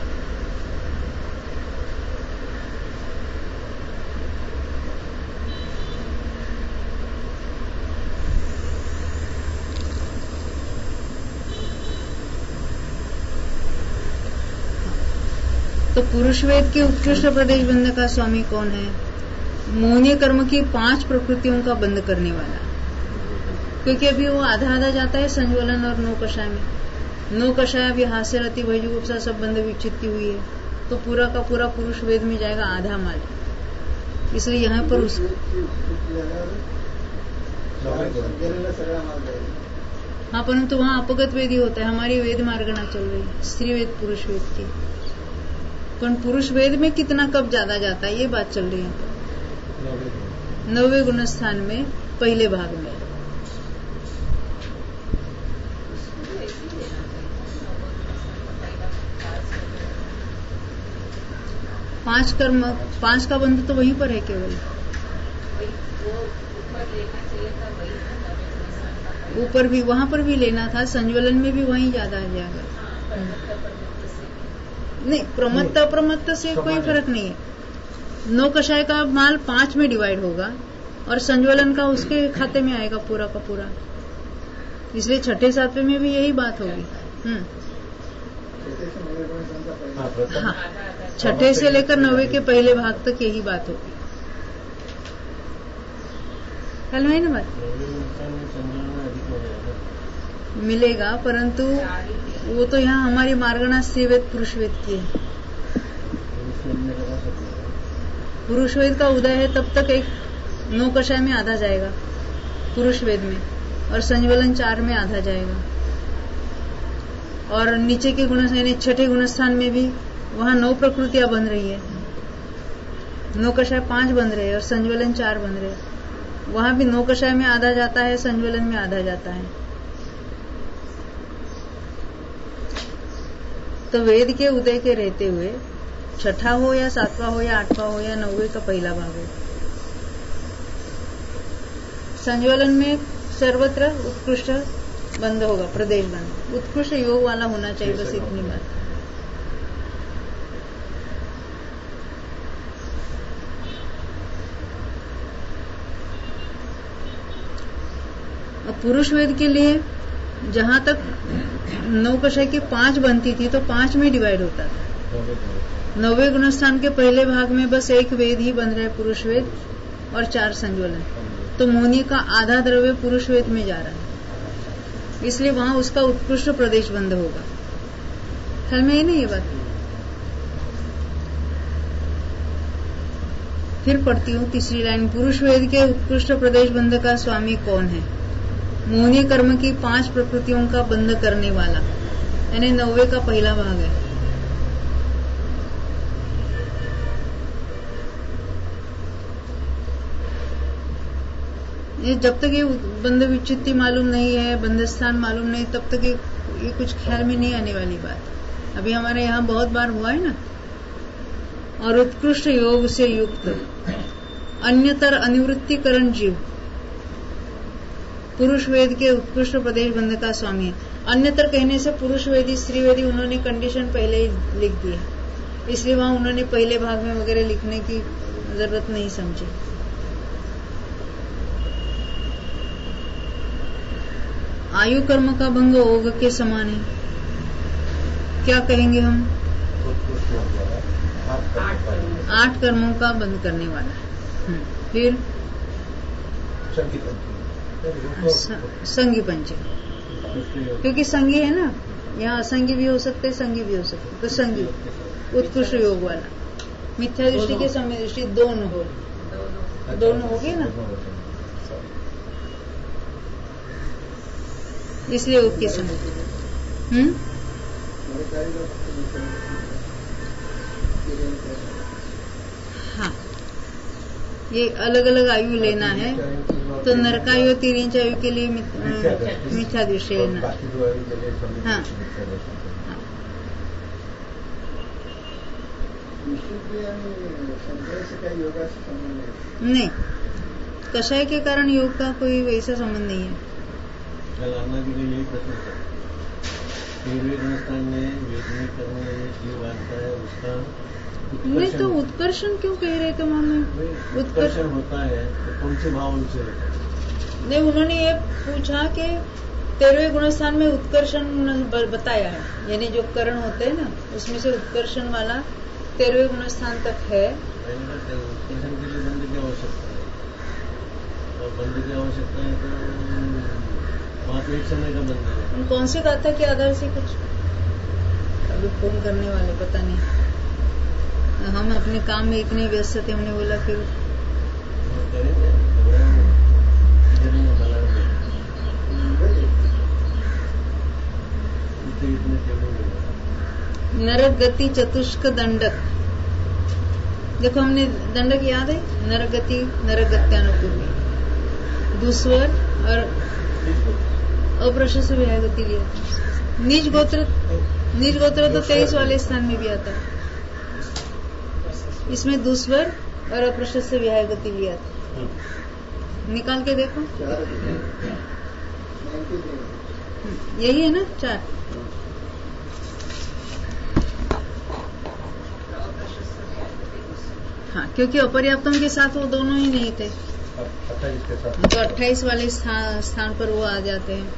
तो पुरुष वेद के उत्कृष्ट प्रदेश बंध का स्वामी कौन है? मोहनीय कर्म की पांच प्रकृतियों का बंद करने वाला, क्योंकि अभी वो आधा आधा जाता है संज्वलन और नौ कषाय में। नौ कषाय अभी हास्य रति भयजुगुप्सा सब बंध विक्षिप्ति हुई है, तो पूरा का पूरा पुरुष वेद में जाएगा आधा माल। इसलिए यहाँ पर उस हाँ, परंतु वहाँ अपगत वेद ही होता है। हमारी वेद मार्गना चल रही है, स्त्री वेद पुरुष वेद की, पर पुरुष वेद में कितना कब ज्यादा जाता है ये बात चल रही है। नौवे गुण स्थान में पहले भाग में पांच कर्म, पांच का बंध तो वहीं पर है केवल। ऊपर भी वहां पर भी लेना था, संज्वलन में भी वहीं ज्यादा आ जाएगा। नहीं, प्रमत्त अप्रमत्त से कोई फर्क नहीं है। नौ कषाय का माल पांच में डिवाइड होगा और संज्वलन का उसके खाते में आएगा पूरा का पूरा। इसलिए छठे सातवें में भी यही बात होगी। हम्म हाँ, छठे से लेकर नौवे के पहले भाग तक यही बात होगी। कल है ना बात मिलेगा, परंतु वो तो यहाँ हमारी मार्गना स्त्री वेद पुरुष वेद की है। पुरुष वेद का उदय है तब तक एक नौ कषाय में आधा जाएगा पुरुष वेद में, और संज्वलन चार में आधा जाएगा। और नीचे के गुण यानी छठे गुणस्थान में भी वहाँ नौ प्रकृतियां बन रही है। नौ कषाय पांच बन रहे हैं और संज्वलन चार बन रहे हैं। वहां भी नौ कषाय में आधा जाता है, संज्वलन में आधा जाता है। तो वेद के उदय के रहते हुए छठा हो या सातवां हो या आठवां हो या नौवे का पहला भाग हो, संज्वलन में सर्वत्र उत्कृष्ट बंद होगा, प्रदेश बंद उत्कृष्ट योग वाला होना चाहिए, बस इतनी बात। पुरुष वेद के लिए जहां तक नौ कषाय की पांच बनती थी तो पांच में डिवाइड होता था। नौवे गुणस्थान के पहले भाग में बस एक वेद ही बन रहा है पुरुष वेद और चार संज्वलन, तो मोहनी का आधा द्रव्य पुरुष वेद में जा रहा है, इसलिए वहां उसका उत्कृष्ट प्रदेश बंद होगा। ख्याल में ही नहीं ये बात। फिर पढ़ती हूँ तीसरी लाइन, पुरुष वेद के उत्कृष्ट प्रदेश बंध का स्वामी कौन है? मोहनीय कर्म की पांच प्रकृतियों का बंद करने वाला, यानी नौवे का पहला भाग है। ये जब तक ये बंध विच्छित्ति मालूम नहीं है, बंधस्थान मालूम नहीं, तब तक ये, ये कुछ ख्याल में नहीं आने वाली बात। अभी हमारे यहाँ बहुत बार हुआ है ना। और उत्कृष्ट योग से युक्त अन्यतर अनिवृत्तिकरण जीव पुरुष वेद के उत्कृष्ट प्रदेश बंध का स्वामी है। अन्यतर कहने से पुरुष वेदी स्त्री वेदी उन्होंने कंडीशन पहले ही लिख दी है, इसलिए वहां उन्होंने पहले भाग में वगैरह लिखने की जरूरत नहीं समझी। आयु कर्म का भंग ओग के समान है, क्या कहेंगे हम? आठ कर्मों का बंद करने वाला। फिर संगी पंचम, क्योंकि संगी है ना, यहाँ असंगी भी हो सकते, संगी भी हो सकते, तो संगी उत्कृष्ट योग वाला। मिथ्या दृष्टि के समय दृष्टि दोनों हो, दोनों हो गए ना। इसलिए वो किस्म हम्म हाँ, ये अलग अलग आयु लेना है तो नरकायु और तिर्यंच आयु के लिए मिथ्या दृष्टि लेना। हाँ नहीं, कषाय के कारण योग का कोई वैसा संबंध नहीं है। कल अन्ना जी का यही प्रश्न था, जीव आता है उसका नहीं तो उत्कर्षण क्यों कह रहे थे मामे? उत्कर्षण होता है तो कौन से भाव उनसे होता है? नहीं, उन्होंने ये पूछा कि तेरहवें गुणस्थान में उत्कर्षण बताया है, यानी जो करण होते हैं ना उसमें से उत्कर्षण वाला तेरहवें गुणस्थान तक है। उत्कर्षण के लिए बंद की आवश्यकता है, और बंद की आवश्यकता है तो वहाँ तो एक समय का बंद है। कौन से गाथा के आधार से कुछ अभी फोन करने वाले पता नहीं, हम अपने काम में इतने व्यस्त थे, हमने बोला फिर नरक गति चतुष्क दंडक। देखो हमने दंडक याद है, नरक गति नरक गत्यानुपूर्वी, दुस्वर और अप्रशस्त विहाय गति लिया था। निज गोत्र निज गोत्र तो तेईस वाले स्थान में भी आता है, इसमें दुस्वर और अप्रशस्त विहाय गति लिया था। निकाल के देखो, यही है ना चार। हाँ, क्योंकि अपर्याप्तम के साथ वो दोनों ही नहीं थे, तो अट्ठाईस वाले स्थान, स्थान पर वो आ जाते हैं।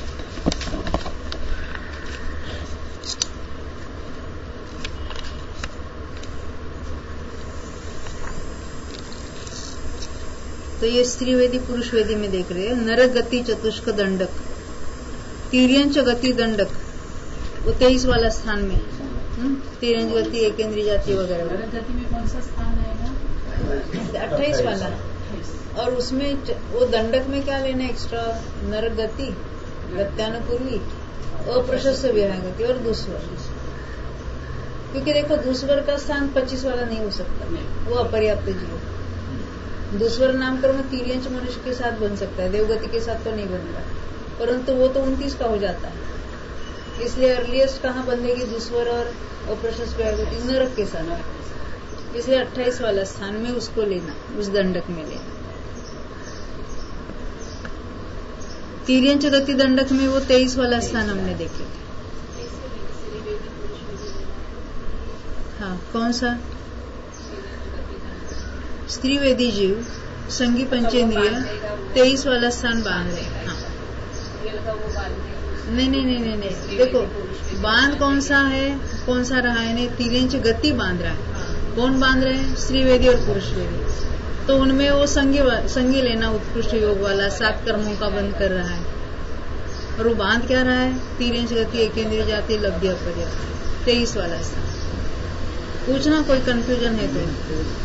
तो ये स्त्री वेदी पुरुष वेदी में देख रहे हैं। नरक गति चतुष्क दंडक, तिर्यंच गति दंडक, वो तेईस वाला स्थान में, तिर्यंच गति एकेंद्रीय जाति वगैरह। नरक गति में कौन सा स्थान आएगा? अट्ठाईस वाला। और उसमें वो दंडक में क्या लेना एक्स्ट्रा? नरक गति, गत्यानुपूर्वी, अप्रशस्त विहाय गति और दूसवर। क्योंकि देखो दूसवर का स्थान पच्चीस वाला नहीं हो सकता, वो अपर्याप्त जीव। दूसवर नामकरण तिर्यंच मनुष्य के साथ बन सकता है, देवगति के साथ तो नहीं बनता, परंतु वो तो उनतीस का हो जाता है। इसलिए अर्लीस्ट कहाँ बंधेगी दूसवर और अप्रशस्त विहाय गति? नरक के साथ। इसलिए अट्ठाईस वाला स्थान में उसको लेना, उस दंडक में लेना। तिर्यंच गति दंडक में वो तेईस वाला स्थान हमने देखे थे। हाँ, कौन सा? स्त्री वेदी जीव संगी पंचेंद्रिय तेईस वाला स्थान बांध रहे। हाँ, नहीं नहीं नहीं नहीं नहीं देखो बांध कौन सा है, कौन सा रहा है? नहीं, तिर्यंच गति बांध रहा है। कौन बांध रहे हैं? स्त्री वेदी और पुरुष वेदी। तो उनमें वो संगी संगी लेना उत्कृष्ट योग वाला सात कर्मों का बंद कर रहा है, और वो बांध क्या रहा है? तिर्यंच गति एकेंद्रीय जाति लब्धि अपर्याप्त, तेईस वाला स्थान। पूछना कोई कंफ्यूजन है तो।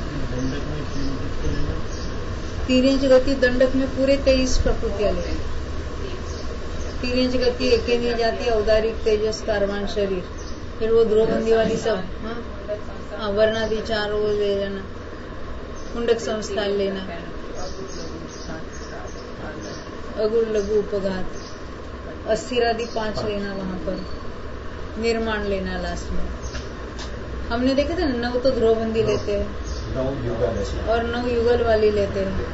तिर्यंच गति दंडक में पूरे तेईस प्रकृतियां ले, तिर्यंच गति एकेंद्रीय जाति औदारिक तेजस कारवान शरीर, फिर वो ध्रुवबंदी वाली सब, हाँ, वर्णादि चार वो ले लेना, कुंडक संस्था लेना, अगुण लघु उपघात, अस्थिरादि पांच लेना, वहां पर निर्माण लेना लास्ट में। हमने देखे थे ना, नौ तो ध्रुवबंदी लेते हैं और नौ युगल वाली लेते हैं।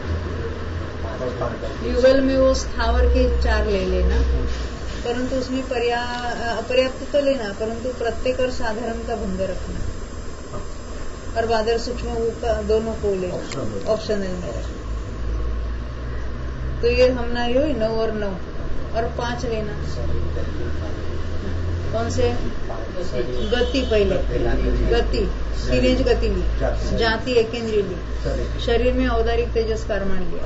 युगल में वो स्थावर के चार ले लेना, परंतु उसमें अपर्याप्त तो लेना, परंतु प्रत्येक और साधारण का भंग रखना, और बादर सूक्ष्म का दोनों को लेना, ऑप्शनल में रखना। तो ये हमारी हुई नौ और नौ, और पांच लेना। कौन से? गति पहले, गति तिर्यंच गति ली, जाति एकेंद्रीय ली, शरीर में औदारिक तेजस कर्माण लिया।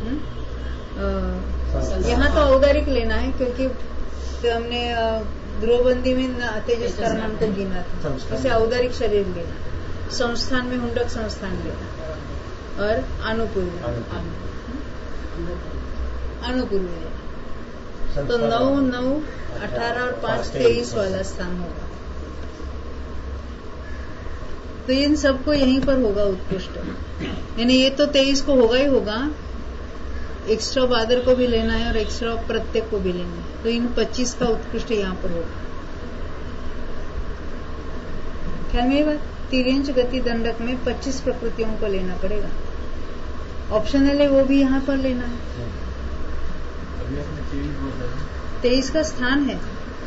यहाँ तो औदारिक लेना है, क्योंकि तो हमने ध्रुवबंदी में तेजस कर्माण को गिना था, इसे औदारिक शरीर लेना, संस्थान में हुंडक संस्थान लेना, और अनुपूर्वी अनुपूर्वी लेना। तो नौ नौ अठारह और पांच तेईस वाला स्थान होगा। तो इन सबको यहीं पर होगा उत्कृष्ट, यानी ये तो तेईस को होगा ही होगा, एक्स्ट्रा बादर को भी लेना है और एक्स्ट्रा प्रत्येक को भी लेना है, तो इन पच्चीस का उत्कृष्ट यहाँ पर होगा। ख्याल में ये बात, तिर्यंच गति दंडक में पच्चीस प्रकृतियों को लेना पड़ेगा, ऑप्शनल है वो भी यहाँ पर लेना है। तेईस का स्थान है,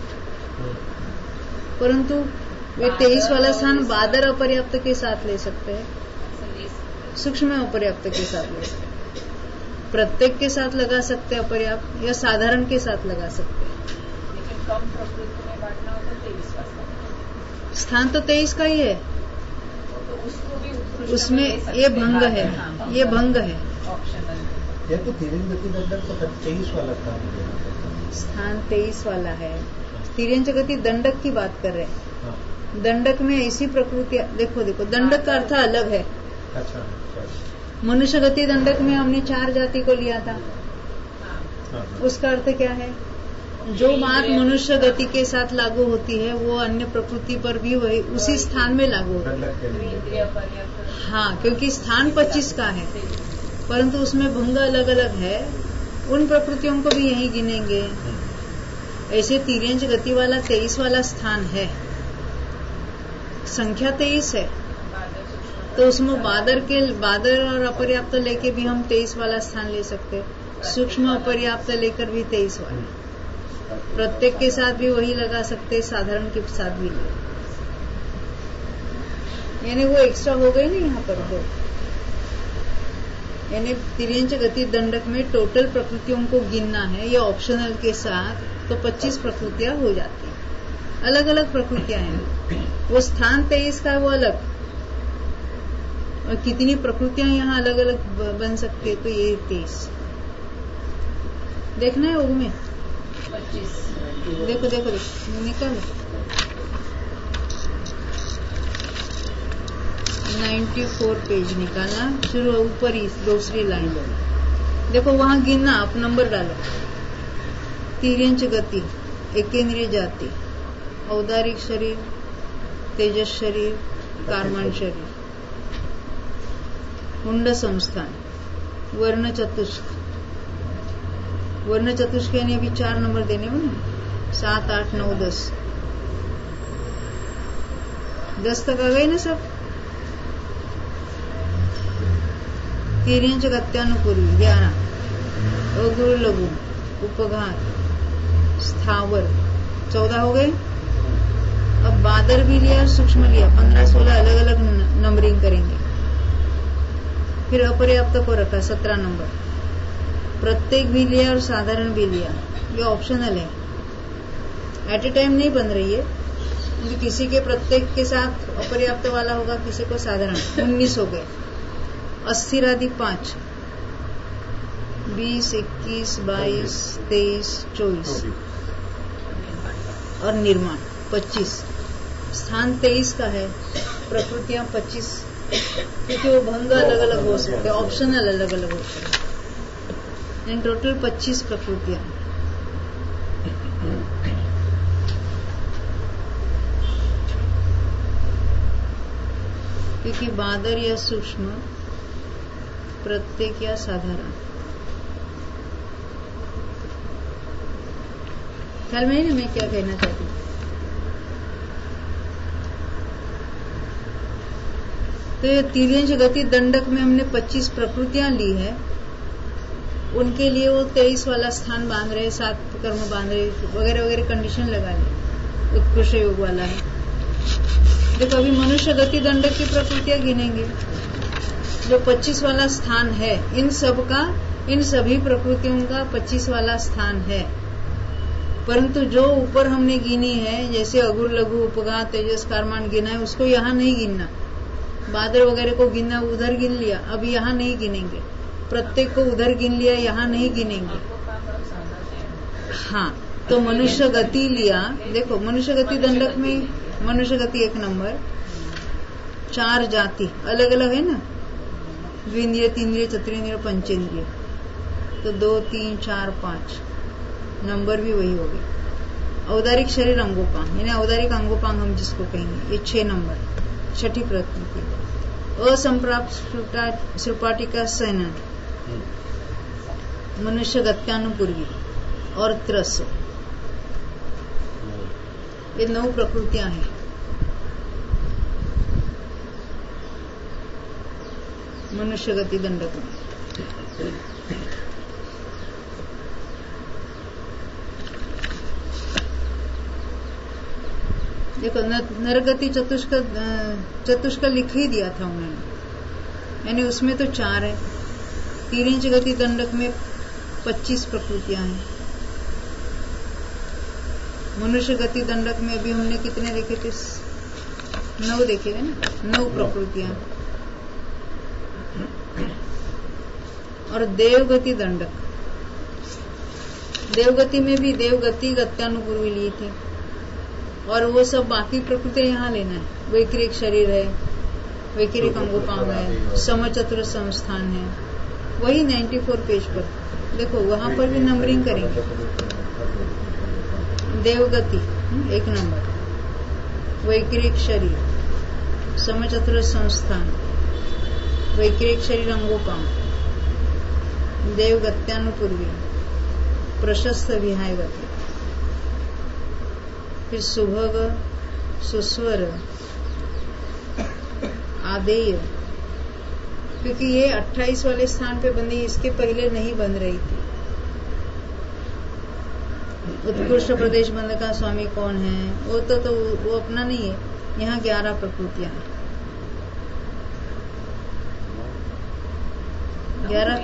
परंतु वे तेईस वाला स्थान बादर अपर्याप्त के साथ ले सकते हैं, सूक्ष्म अपर्याप्त के साथ ले सकते हैं, प्रत्येक के साथ लगा सकते हैं अपर्याप्त, या साधारण के साथ लगा सकते हैं। लेकिन कम प्रकृति में बांटना हो तो तेईस का स्थान स्थान तो तेईस का ही है, तो उसको भी उत्कृष्ट उसमें में ले सकते ये हैं। भंग है, हाँ, ये भंग है। ऑप्शनल ये तो तिर्यंच गति दंडक तो तेईस वाला था, स्थान तेईस वाला है, तिर्यंच गति दंडक की बात कर रहे हैं। हाँ। दंडक में ऐसी प्रकृतियां, देखो देखो दंडक का अर्थ अलग है। अच्छा अच्छा। मनुष्य गति दंडक में हमने चार जाति को लिया था, हाँ, उसका अर्थ क्या है, जो बात मनुष्य गति के साथ लागू होती है वो अन्य प्रकृति पर भी वही उसी स्थान में लागू होती है। दंडक के लिए। इंद्रिय पर्याप्त। हाँ, क्योंकि स्थान पच्चीस का है, परंतु उसमें भंग अलग अलग है, उन प्रकृतियों को भी यही गिनेंगे। ऐसे तिर्यंच गति वाला तेईस वाला स्थान है, संख्या तेईस है, तो उसमें बादर के बादर और अपर्याप्त लेके भी हम तेईस वाला स्थान ले सकते हैं, सूक्ष्म अपर्याप्त लेकर भी तेईस वाला, प्रत्येक के साथ भी वही लगा सकते हैं, साधारण के साथ भी ले, यानी वो एक्स्ट्रा हो गई ना यहाँ पर दो, यानी तिर्यंच गति दंडक में टोटल प्रकृतियों को गिनना है, ये ऑप्शनल के साथ तो पच्चीस प्रकृतियां हो जाती हैं, अलग अलग प्रकृतियां हैं। वो स्थान तेईस का वो अलग, और कितनी प्रकृतियां यहाँ अलग अलग बन सकती है, तो ये तेईस देखना है। योग में पच्चीस देखो देखो देखो निकालो, चौरानवे पेज निकालना, शुरू ऊपर ही दूसरी लाइन देखो, वहां गिनना, आप नंबर डालो। तिर्यंच गति, एकेंद्रिय जाति, औदारिक शरीर, तेजस शरीर, कार्मण शरीर, मुंड संस्थान, वर्ण चतुष्क, वर्ण चतुष्क यानी अभी चार नंबर देने हो ना, सात आठ नौ दस, दस तक आ गए ना सब। तिर्यंच गत्यानुपूर्वी ग्यारह, अगुरु लघु, उपघात, स्थावर, चौदह हो गए। अब बादर भी लिया, सूक्ष्म लिया, पंद्रह सोलह अलग अलग नंबरिंग करेंगे। फिर अपर्याप्त को रखा सत्रह नंबर, प्रत्येक भी लिया और साधारण भी लिया, ये ऑप्शनल है, एट ए टाइम नहीं बन रही है, किसी के प्रत्येक के साथ अपर्याप्त वाला होगा, किसी को साधारण। उन्नीस हो गए, अस्थिर आदि पांच, बीस, इक्कीस, बाईस, तेईस, चौबीस और निर्माण पच्चीस। स्थान तेईस का है, प्रकृतियां पच्चीस, क्योंकि वो भंग अलग अलग हो सकते हैं, ऑप्शनल अलग अलग होते हैं, इन टोटल पच्चीस प्रकृतियां। क्योंकि बादर या सूक्ष्म, प्रत्येक या साधारण, ख्याल में ना मैं क्या कहना चाहती हूँ। तो ये तिर्यंच गति दंडक में हमने पच्चीस प्रकृतियां ली है, उनके लिए वो तेईस वाला स्थान बांध रहे, सात कर्म बांध रहे, वगैरह वगैरह कंडीशन लगा ली, उत्कृष्ट योग वाला है। देखो अभी मनुष्य गति दंडक की प्रकृतियां गिनेंगे, जो पच्चीस वाला स्थान है, इन सब का, इन सभी प्रकृतियों का पच्चीस वाला स्थान है, परंतु जो ऊपर हमने गिनी है, जैसे अगुर लघु उपघात तेजस कार्माण गिना है, उसको यहाँ नहीं गिनना, बादर वगैरह को गिनना, उधर गिन लिया, अब यहाँ नहीं गिनेंगे, प्रत्येक को उधर गिन लिया, यहाँ नहीं गिनेंगे। हाँ, तो मनुष्य गति लिया, देखो मनुष्य गति दंडक में मनुष्य गति एक नंबर, चार जाति अलग अलग है ना, द्विंद्रिय, तीन्द्रिय, चतुरेंद्रिय, पंचेंद्रिय, तो दो तीन चार पांच, नंबर भी वही होगी। औदारिक शरीर अंगोपांग यानी औदारिक अंगोपांग हम जिसको कहेंगे, ये छह नंबर छठी प्रकृति। असंप्राप्त सृपाटिका सैनन, मनुष्य गत्यानुपूर्वी और त्रस, ये नौ प्रकृतियां हैं। मनुष्य गति दंडक में देखो, नरगति चतुष्क चतुष्क लिख ही दिया था उन्होंने, यानी उसमें तो चार है। तिर्यंच गति दंडक में पच्चीस प्रकृतियां हैं। मनुष्य गति दंडक में अभी हमने कितने देखे थे? नौ देखे थे ना, नौ प्रकृतियां। और देवगति दंडक, देवगति में भी देवगति गत्यानुपूर्वी ली थी, और वो सब बाकी प्रकृति यहाँ लेना है। वैक्रिक शरीर है, वैक्रिक अंगोपांग है, समचतुर संस्थान है, वही चौरानवे पेज पर देखो, वहां पर भी नंबरिंग करेंगे। देवगति एक नंबर, वैक्रिक शरीर, समचतुर संस्थान, वैक्रिक शरीर अंगोपांग, देवगत्यानुपूर्वी, प्रशस्त विहाय गति, फिर सुभग, सुस्वर, आदेय, क्योंकि ये अट्ठाईस वाले स्थान पे बंदी, इसके पहले नहीं बन रही थी। उत्कृष्ट प्रदेश बंद का स्वामी कौन है? वो तो, तो वो अपना नहीं है। यहाँ ग्यारह प्रकृतियां हैं। ग्यारह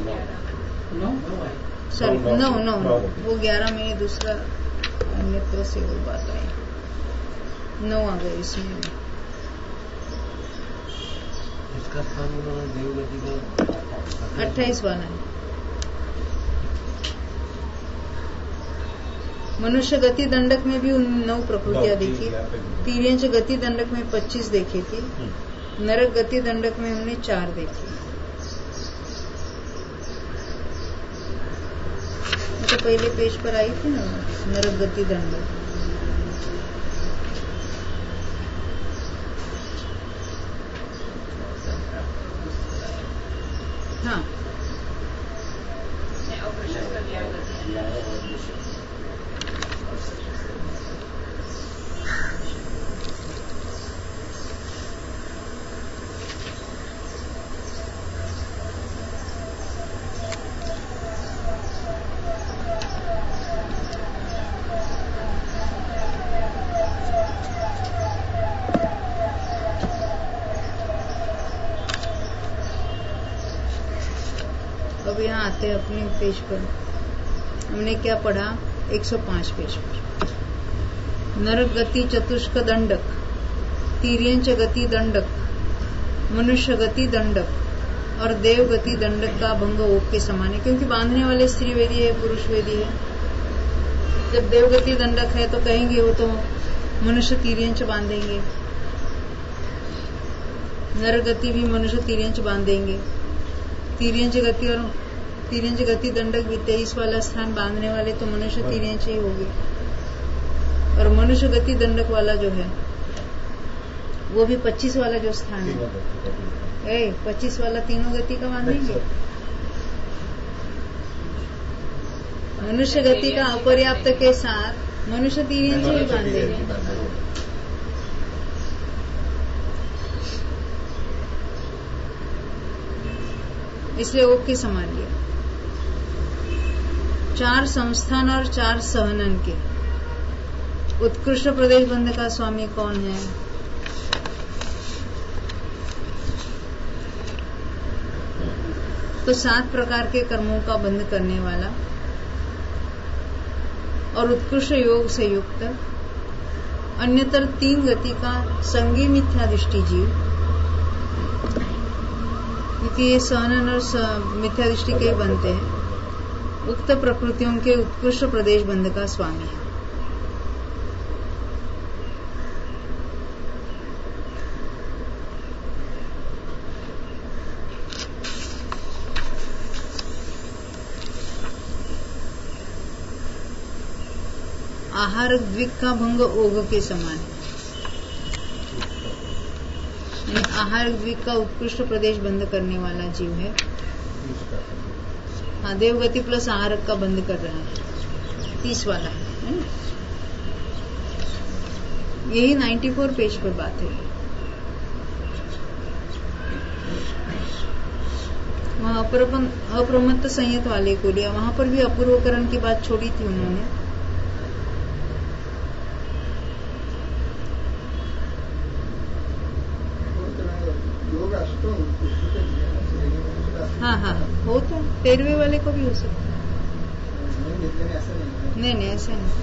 सॉरी नौ नौ वो ग्यारह में दूसरा अन्यत्व से वो बात आई, नौ आ गए इसमें। इसका स्थान उन्होंने देवगति का अट्ठाईस वाला है। मनुष्य गति दंडक में भी उन नौ प्रकृतियां देखी। तिर्यंच गति दंडक में पच्चीस देखी थी। नरक गति दंडक में हमने चार देखी। तो पहले पेज पर आई थी ना नरक गति दंडक। हाँ, अब यहाँ आते हैं अपने पेज पर। हमने क्या पढ़ा? एक सौ पाँच पेज पर नरक गति चतुष्क दंडक, तिर्यंच गति दंडक, मनुष्य गति दंडक और देव गति दंडक का भंग ओक के समान है, क्योंकि बांधने वाले स्त्री वेदी है, पुरुष वेदी है। जब देवगति दंडक है तो कहेंगे वो तो मनुष्य तिर्यंच बांधेंगे, नरगति भी मनुष्य तिर्यंच बांधेंगे। तिर्यंच गति और तिर्यंच गति दंडक भी तेईस वाला स्थान बांधने वाले तो मनुष्य तिर्यंच ही होंगे, और मनुष्य गति दंडक वाला जो है वो भी पच्चीस वाला जो स्थान है, ए पच्चीस वाला तीनों गति का बांधेंगे। मनुष्य गति का अपर्याप्त के साथ मनुष्य तिर्यंच ही बांधेंगे। इसलिए ओक के समान लिया। चार संस्थान और चार सहनन के उत्कृष्ट प्रदेश बंध का स्वामी कौन है? तो सात प्रकार के कर्मों का बंध करने वाला और उत्कृष्ट योग से युक्त अन्यतर तीन गति का संगी मिथ्या दृष्टि जीव, क्योंकि ये सहनन और मिथ्या दृष्टि के ही बनते हैं, उक्त प्रकृतियों के उत्कृष्ट प्रदेश बंध का स्वामी है। आहार द्विक का भंग ओघ के समान है। आहार द्विक का उत्कृष्ट प्रदेश बंद करने वाला जीव है। हाँ, देवगति प्लस आहारक का बंद कर रहा है, तीस वाला है, है ना? यही चौरानवे पेज पर बात है। वहाँ अप्रमत्त संयत वाले को लिया, वहां पर भी अपूर्वकरण की बात छोड़ी थी उन्होंने। हाँ हाँ, हो तो तेरहवें वाले को भी हो सकता है। नहीं नहीं, ऐसा नहीं।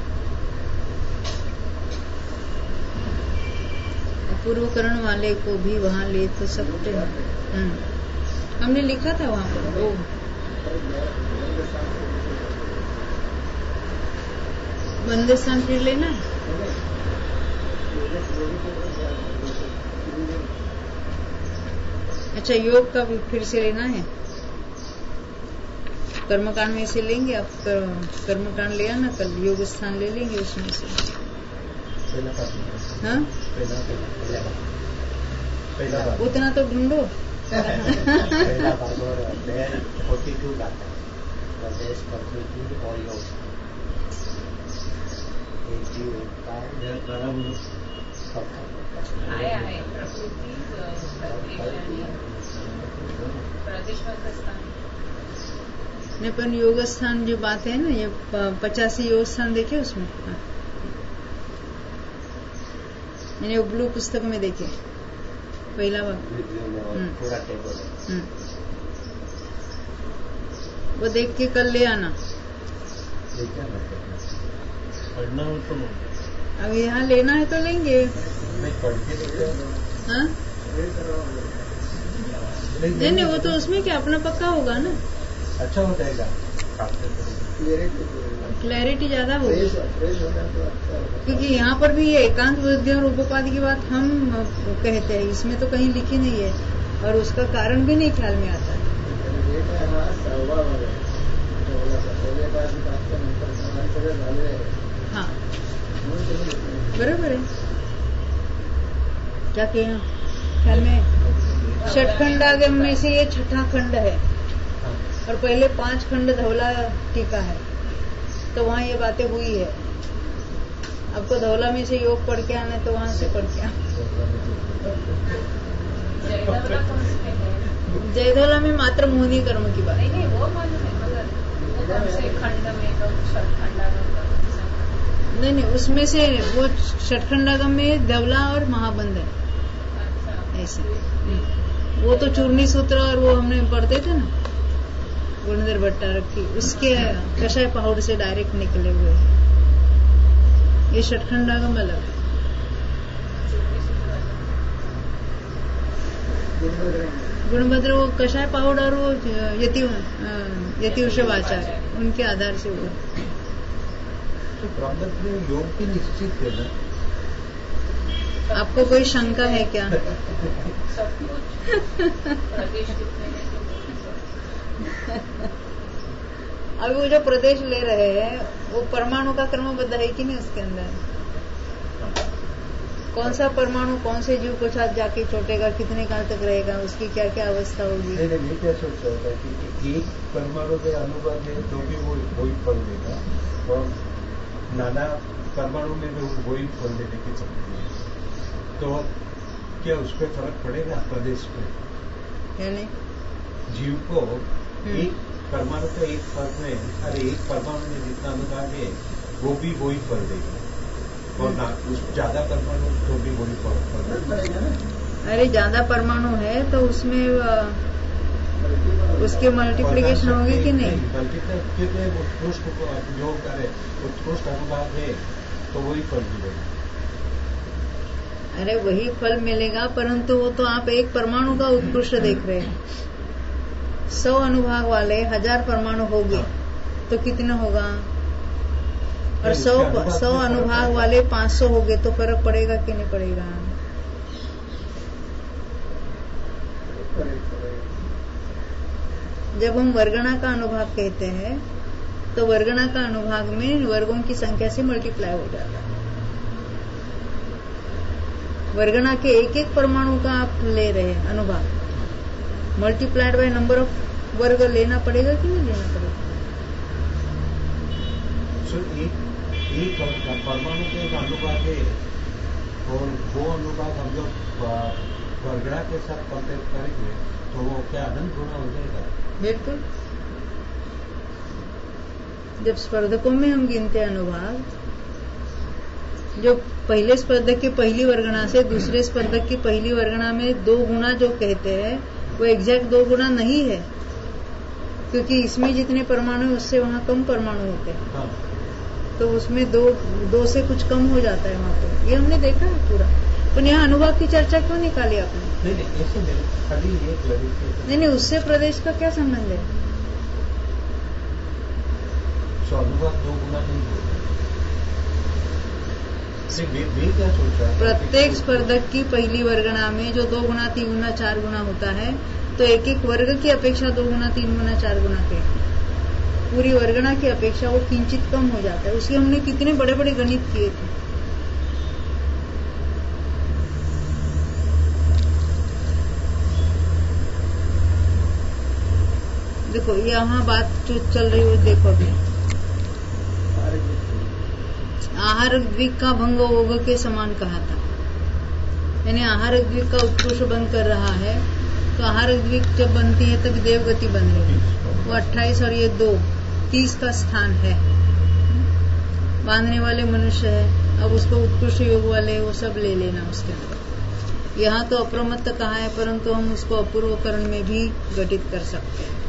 अपूर्वकरण वाले को भी वहाँ ले तो सकते हैं। हमने लिखा था वहाँ पर वो बंदे स्थान फिर लेना है। अच्छा, योग का भी फिर से लेना है। कर्मकांड में से लेंगे आप, कर्मकांड ले आना कल, योग स्थान ले लेंगे उसमें से। हाँ, उतना तो ढूंढो। आया है प्रकृति नहीं, पर योग स्थान जो बात है ना, ये पचासी योग स्थान देखे उसमें, मैंने वो ब्लू पुस्तक में देखे, पहला भाग पूरा टेबल है, वो देख के कल ले आना। पढ़ना हो तो अब यहाँ लेना है तो लेंगे। हाँ, नहीं नहीं, वो तो उसमें क्या अपना पक्का होगा ना, अच्छा हो जाएगा, क्लैरिटी ज्यादा होगी। क्योंकि यहाँ पर भी ये एकांत बुद्धि और उपपाद की बात हम कहते हैं, इसमें तो कहीं लिखी नहीं है और उसका कारण भी नहीं ख्याल में आता है। हाँ, बराबर है। क्या किया ख्याल में? षटखंडागम में से ये छठा खंड है और पहले पांच खंड धौला टीका है, तो वहाँ ये बातें हुई है। आपको धौला में से योग पढ़ के आना है तो वहाँ से पढ़ के आना। जयधौला में मात्र मोहनी कर्म की बात। नहीं नहीं, वो मालूम है, मगर खंड में तो षटखंडागम नहीं नहीं, उसमें से वो षटखंडागम में धवला और महाबंध है। अच्छा, ऐसे वो तो चूर्णी सूत्र और वो हमने पढ़ते थे ना, गुणधर भट्टा रखी, उसके कषाय पहाड़ से डायरेक्ट निकले हुए। ये षटखंडागम अलग है। गुणभद्र वो कषाय पहाड़ और वो यति यतिवृषवाचार्य, उनके आधार से वो। तो प्रॉब्लम में योग की निश्चित है ना। आपको कोई शंका है क्या? सब कुछ प्रदेश कितने हैं? अभी वो जो प्रदेश ले रहे हैं वो परमाणु का क्रमबद्ध है कि नहीं उसके अंदर? कौन सा परमाणु कौन से जीव को साथ जाके चोटेगा, कितने काल तक रहेगा, उसकी क्या क्या अवस्था होगी? नहीं नहीं, क्या सोच रहा था कि एक परमाणु के अनुबंध है तो भी वो वही फल देगा और नाना परमाणु में भी वही फल देने की शक्ति है, तो क्या उस पर फर्क पड़ेगा प्रदेश पे? यानी जीव को एक परमाणु का एक फल में, अरे एक परमाणु में जितना अनुभाग है वो भी वही फल देगा और ना उस ज्यादा परमाणु तो भी वही फल देगा। अरे ज्यादा परमाणु है तो उसमें उसके मल्टीप्लिकेशन होगी कि नहीं? कितने उत्कृष्ट जो करे उत्कृष्ट अनुभाग है तो वही फल मिलेगा। अरे वही फल मिलेगा, परंतु वो तो आप एक परमाणु का उत्कृष्ट देख रहे हैं। सौ अनुभाग वाले हजार परमाणु होगी तो कितना होगा? और सौ सौ अनुभाग वाले पांच सौ हो गए तो फर्क पड़ेगा कि नहीं पड़ेगा? जब हम वर्गणा का अनुभाग कहते हैं तो वर्गणा का अनुभाग में वर्गों की संख्या से मल्टीप्लाई हो जाता है। वर्गणा के एक एक परमाणु का आप ले रहे हैं अनुभाग, मल्टीप्लाइड बाय नंबर ऑफ वर्ग लेना पड़ेगा कि नहीं लेना पड़ेगा? so, एक एक परमाणु के एक अनुभाग है और वो अनुभाग हम लोग वर्गणा के साथ कंपेयर करेंगे तो वो क्या अनंत गुना हो जाएगा? बिल्कुल। जब स्पर्धकों में हम गिनते हैं अनुभाग, जो पहले स्पर्धक की पहली वर्गणा से दूसरे स्पर्धक की पहली वर्गणा में दो गुना जो कहते हैं वो एग्जैक्ट दो गुना नहीं है, क्योंकि इसमें जितने परमाणु है उससे वहाँ कम परमाणु होते हैं। हाँ। तो उसमें दो दो से कुछ कम हो जाता है वहाँ पे, ये हमने देखा है पूरा। तो यहाँ अनुभाग की चर्चा क्यों निकाली आपने? नहीं नहीं ऐसे नहीं, खाली ये नहीं नहीं उससे प्रदेश का क्या संबंध है? तो अनुभाग दो गुना नहीं होगा। क्या सोच रहा है? प्रत्येक स्पर्धक की पहली वर्गणा में जो दो गुना तीन गुना चार गुना होता है, तो एक एक वर्ग की अपेक्षा दो गुना तीन गुना चार गुना के पूरी वर्गणा की अपेक्षा वो किंचित कम हो जाता है। उसके हमने कितने बड़े बड़े गणित किए थे। देखो यहाँ बात जो चल रही है देखो अभी, आहार द्वीप का भंग योग के समान कहा था, यानी आहार द्वीप का उत्कृष्ट भंग कर रहा है। तो आहार द्वीप जब बनती है तब देवगति बन रही है, वो अट्ठाईस और ये दो तीस का स्थान है, बांधने वाले मनुष्य है। अब उसको उत्कृष्ट योग वाले वो सब ले लेना उसके अंदर। यहाँ तो अप्रमत्त कहा है, परंतु हम उसको अपूर्वकरण में भी घटित कर सकते हैं।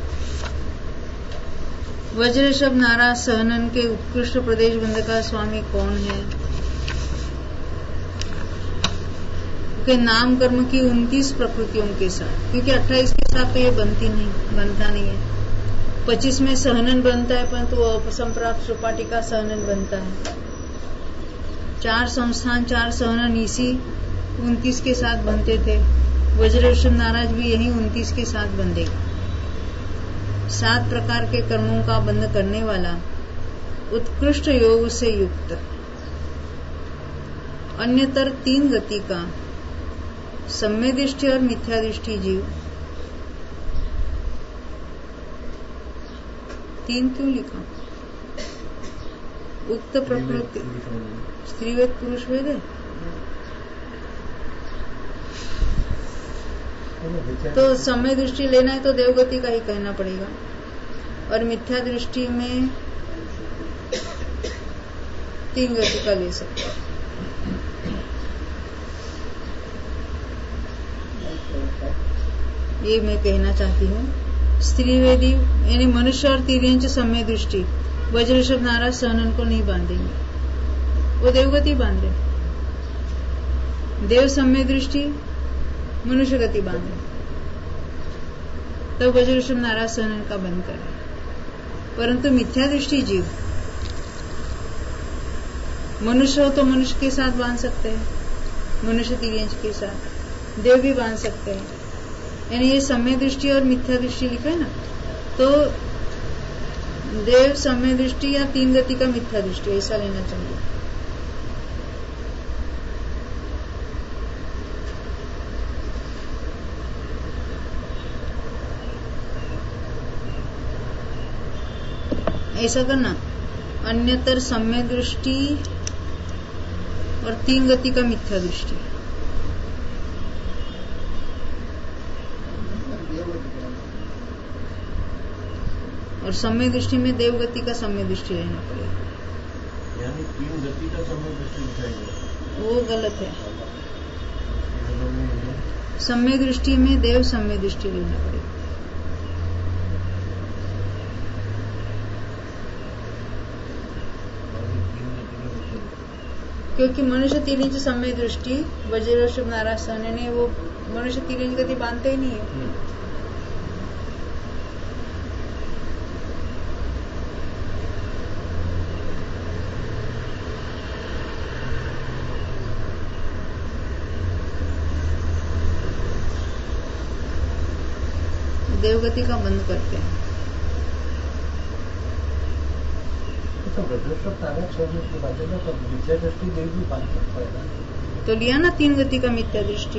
वज्रषभ नाराज सहनन के उत्कृष्ट प्रदेश बंध का स्वामी कौन है? के नाम कर्म की उनतीस प्रकृतियों के साथ, क्योंकि अट्ठाईस के साथ तो ये बनती नहीं, बनता नहीं है। पच्चीस में सहनन बनता है, परंतु वो अपसंप्राप्त सुपाटी का सहनन बनता है। चार संस्थान चार सहनन इसी उनतीस के साथ बनते थे। वज्रषभ नाराज भी यही उनतीस के साथ बंधेगा। सात प्रकार के कर्मों का बंध करने वाला उत्कृष्ट योग से युक्त अन्यतर तीन गति का सम्यदृष्टि और मिथ्यादृष्टि जीव। तीन क्यों लिखा? उक्त प्रकृति स्त्रीवेद पुरुष वेद है, तो समय दृष्टि लेना है तो देवगति का ही कहना पड़ेगा। और मिथ्या दृष्टि में तीन गति का ले सकते हैं। ये मैं कहना चाहती हूँ। स्त्रीवेदी यानी मनुष्य और तिर्यंच समय दृष्टि वज्रषभ नाराज सहनन को नहीं बांधेंगे, वो देवगति बांधे। देव समय दृष्टि मनुष्य गति बांधे, तब वज्रषभ नाराज सहनन का बंद करे। परंतु मिथ्या दृष्टि जीव मनुष्य हो तो मनुष्य के साथ बांध सकते हैं, मनुष्य तिर्यंच के साथ, देव भी बांध सकते हैं। यानी ये समय दृष्टि और मिथ्या दृष्टि लिखा है ना, तो देव समय दृष्टि या तीन गति का मिथ्या दृष्टि ऐसा लेना चाहिए। ऐसा करना, अन्यतर सम्य दृष्टि और तीन गति का मिथ्या दृष्टि। और सम्य दृष्टि में देव गति का सम्य दृष्टि रहना पड़ेगा, यानी तीन गति का सम्य दृष्टि दिखाएगा, वो गलत है। सम्य दृष्टि में देव सम्य दृष्टि रहना पड़ेगा। क्योंकि मनुष्य तिर्यंच समय दृष्टि वज्रषभ नाराज सहनन ने वो मनुष्य तिर्यंच गति बांधते ही नहीं है। देवगति का बंद करते हैं। तो ब्रजस्व तारा छोड़ने की बात है ना, तो मिथ्या दृष्टि देव भी मान सकता है ना। तो लिया ना तीन गति का मिथ्या दृष्टि,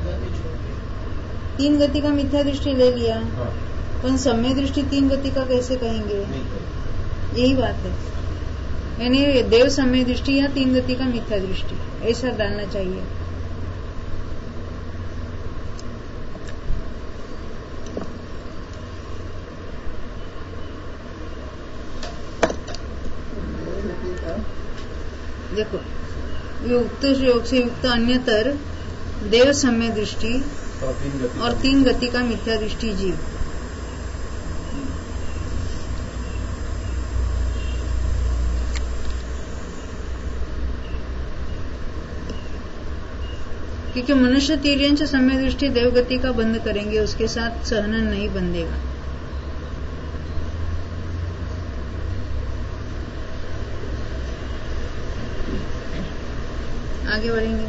तीन गति का मिथ्या दृष्टि ले लिया, हाँ, पर सम्य दृष्टि तीन गति का कैसे कहेंगे? नहीं करें। यही बात है, यानी देव सम्य दृष्टि या तीन गति का मिथ्या दृष्टि ऐसा डालना चाहिए। देखो, युक्त योग से युक्त अन्यतर देव सम्य दृष्टि और तीन गति और तीन गति का मिथ्या दृष्टि जीव। क्योंकि मनुष्य तीर्यंच सम्य दृष्टि देवगति का बंद करेंगे, उसके साथ सहनन नहीं बंधेगा। आगे बढ़ेंगे।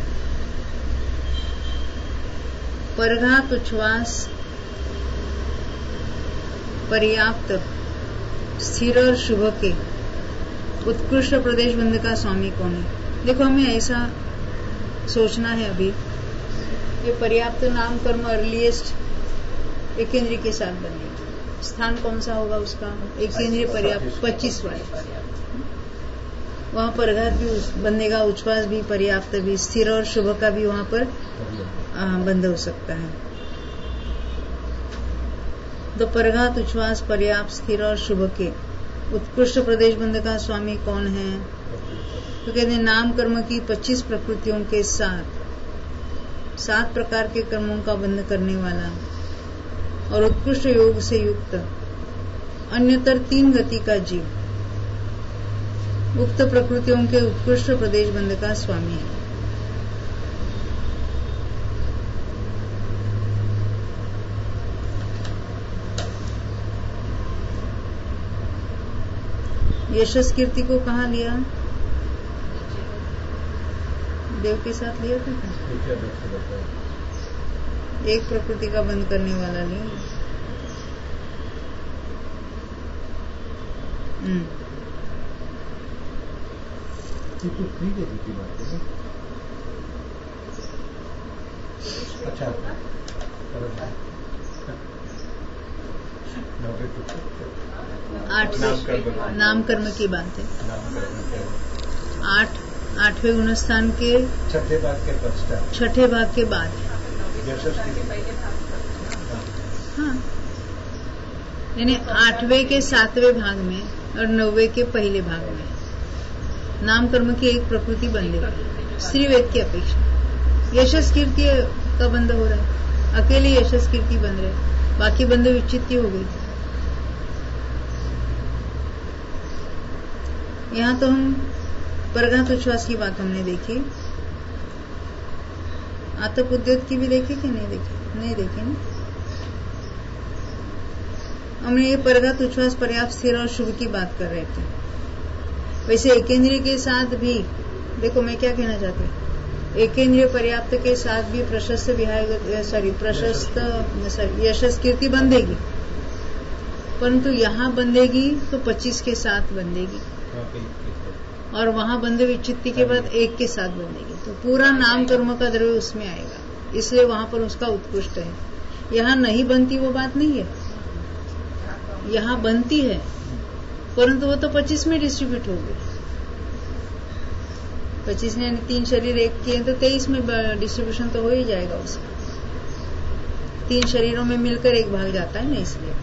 परघात उच्छ्वास पर्याप्त स्थिर और शुभ के उत्कृष्ट प्रदेश बंध का स्वामी कौन है? देखो, हमें ऐसा सोचना है अभी, ये पर्याप्त नाम कर्म अर्लीस्ट एक केंद्रीय के साथ बनेगी। स्थान कौन सा होगा उसका? एक केंद्रीय पर्याप्त पच्चीस वाले, वहां परघात भी बंधेगा, उच्छ्वास भी, पर्याप्त भी, स्थिर और शुभ का भी वहां पर बंद हो सकता है। तो परघात उच्छ्वास पर्याप्त स्थिर और शुभ के उत्कृष्ट प्रदेश बंध का स्वामी कौन है? तो कहते हैं नाम कर्म की पच्चीस प्रकृतियों के साथ सात प्रकार के कर्मों का बंध करने वाला और उत्कृष्ट योग से युक्त अन्यतर तीन गति का जीव उक्त प्रकृतियों के उत्कृष्ट प्रदेश बंध का स्वामी है। यशस कीर्ति को कहाँ लिया? देव के साथ लिया था क्या? एक प्रकृति का बंद करने वाला लिया। ये तो फ्री गति की बात है ना। अच्छा, आठ नाम कर्म की बात है। आठ आठवें गुणस्थान के छठे भाग के पश्चात, छठे भाग के बाद। हाँ, यानी आठवें के सातवें भाग में और नौवे के पहले भाग में नाम कर्म की एक प्रकृति बन गई स्त्री वेद की अपेक्षा। यशस कीर्ति का बंध हो रहा है, अकेले यशस कीर्ति बन रहे, बाकी बंध विचित्ति हो गई। यहाँ तो हम परघात उच्छ्वास की बात हमने देखी, आतप उद्योग की भी देखी कि नहीं देखी? नहीं देखी ना। हमने ये परघात उच्छ्वास पर्याप्त स्थिर और शुभ की बात कर रहे थे। वैसे एकेंद्रीय के साथ भी देखो, मैं क्या कहना चाहती हूँ, एकेंद्रीय पर्याप्त के साथ भी प्रशस्त विहाय सॉरी प्रशस्त सॉरी यशस कीर्ति बंधेगी, परंतु यहाँ बंधेगी तो पच्चीस के साथ बंधेगी और वहां बंधे विचित्ति के बाद एक के साथ बंधेगी, तो पूरा नाम कर्म का द्रव्य उसमें आएगा, इसलिए वहां पर उसका उत्कृष्ट है। यहाँ नहीं बनती वो बात नहीं है, यहाँ बनती है, परंतु वो तो पच्चीस में डिस्ट्रीब्यूट हो गई। पच्चीस में तीन शरीर एक किए तो तेईस में डिस्ट्रीब्यूशन तो हो ही जाएगा उसका। तीन शरीरों में मिलकर एक भाग जाता है ना, इसलिए।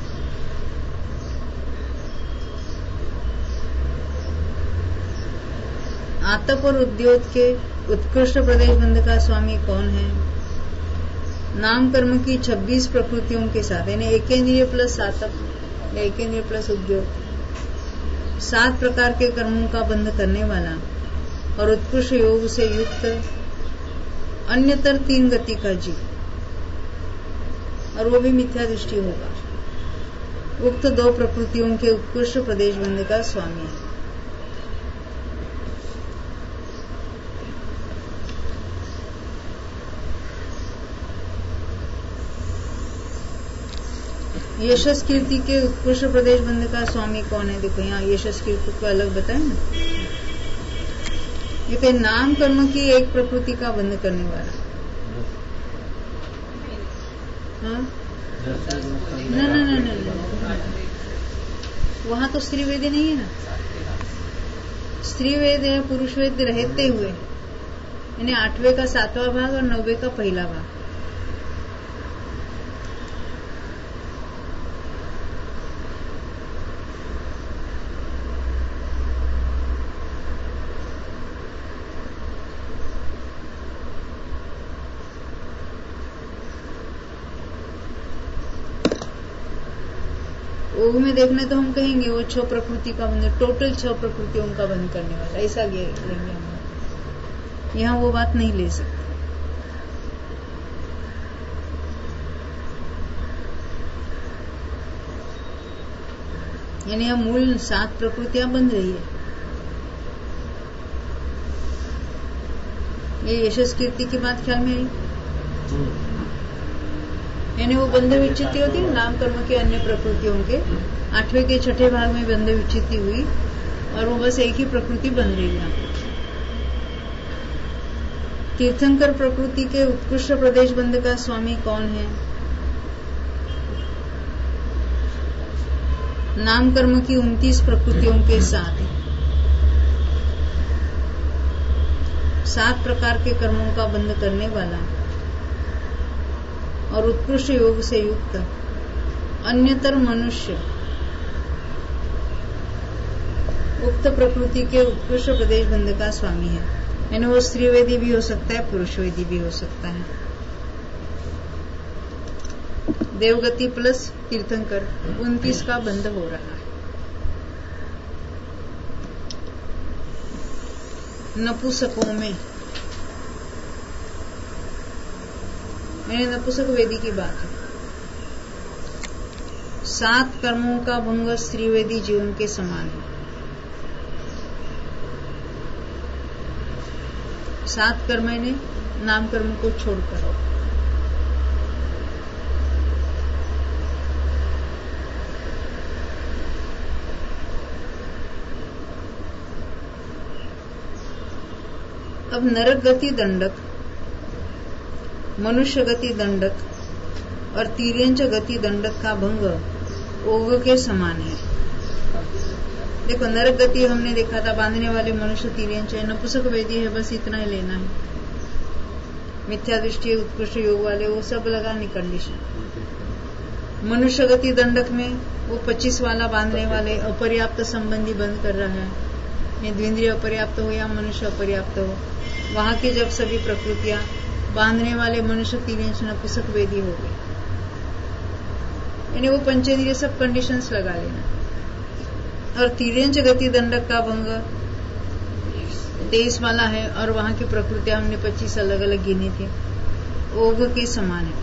आतप और उद्योग के उत्कृष्ट प्रदेश बंध का स्वामी कौन है? नाम कर्म की छब्बीस प्रकृतियों के साथ, यानी एकेंद्रीय प्लस आतप या एकेंद्रीय प्लस उद्योग, सात प्रकार के कर्मों का बंध करने वाला और उत्कृष्ट योग से युक्त अन्यतर तीन गति का जीव, और वो भी मिथ्या दृष्टि होगा, उक्त दो प्रकृतियों के उत्कृष्ट प्रदेश बंध का स्वामी है। यशस कीर्ति के उत्कृष्ट प्रदेश बंध का स्वामी कौन है? देखो यहाँ यशस कीर्ति को अलग बताए ना। ये तो नाम कर्म की एक प्रकृति का बंध करने वाला। हाँ न न न न वहां तो स्त्री वेद नहीं है ना। स्त्री वेद है, पुरुष वेद रहते हुए, यानी आठवें का सातवां भाग और नौवे का पहला भाग। ओग में देखने तो हम कहेंगे वो छह प्रकृति का बंध, टोटल छह प्रकृतियों का बंध करने वाला, ऐसा लेंगे हम। यहाँ वो बात नहीं ले सकते। यानी यहाँ मूल सात प्रकृतियां बन रही है। ये यशस कीर्ति की बात ख्याल में आई। यानी वो बंध विच्छित्ति होती है नाम कर्म के अन्य प्रकृतियों के। आठवें के छठे भाग में बंध विच्छित्ति हुई और वो बस एक ही प्रकृति बन रही है। तीर्थंकर प्रकृति के उत्कृष्ट प्रदेश बंध का स्वामी कौन है? नाम कर्म की उनतीस प्रकृतियों के साथ सात प्रकार के कर्मों का बंध करने वाला और उत्कृष्ट योग से युक्त अन्यतर मनुष्य उक्त प्रकृति के उत्कृष्ट प्रदेश बंध का स्वामी है। यानी वो स्त्रीवेदी भी हो सकता है, पुरुषवेदी भी हो सकता है। देवगति प्लस तीर्थंकर उनतीस का बंध हो रहा है। नपुंसकों में मैंने नपुंसक वेदी की बात है। सात कर्मों का भंग स्त्रीवेदी जीवन के समान है। सात कर्म ने नाम कर्म को छोड़कर। अब नरक गति दंडक, मनुष्य गति दंडक और तीर्यंच गति दंडक का भंग ओग के समान है। देखो नरक गति हमने देखा था, बांधने वाले मनुष्य तीर्यंच है, नपुंसक वेदी है, बस इतना ही लेना है। मिथ्या दृष्टि उत्कृष्ट योग वाले वो सब लगाने कंडीशन। मनुष्य गति दंडक में वो पच्चीस वाला बांधने वाले अपर्याप्त संबंधी बंद कर रहा है। द्विंद्रिय अपर्याप्त हो या मनुष्य अपर्याप्त हो, वहां की जब सभी प्रकृतियां बांधने वाले मनुष्य तीर्यंच नपुंसक वेदी हो गए। यानी वो पंचेंद्रिय सब कंडीशंस लगा लेना। और तीर्यंच गति दंडक का भंग तेईस वाला है और वहां की प्रकृतियां हमने पच्चीस अलग अलग गिनी थी, ओग के समान है।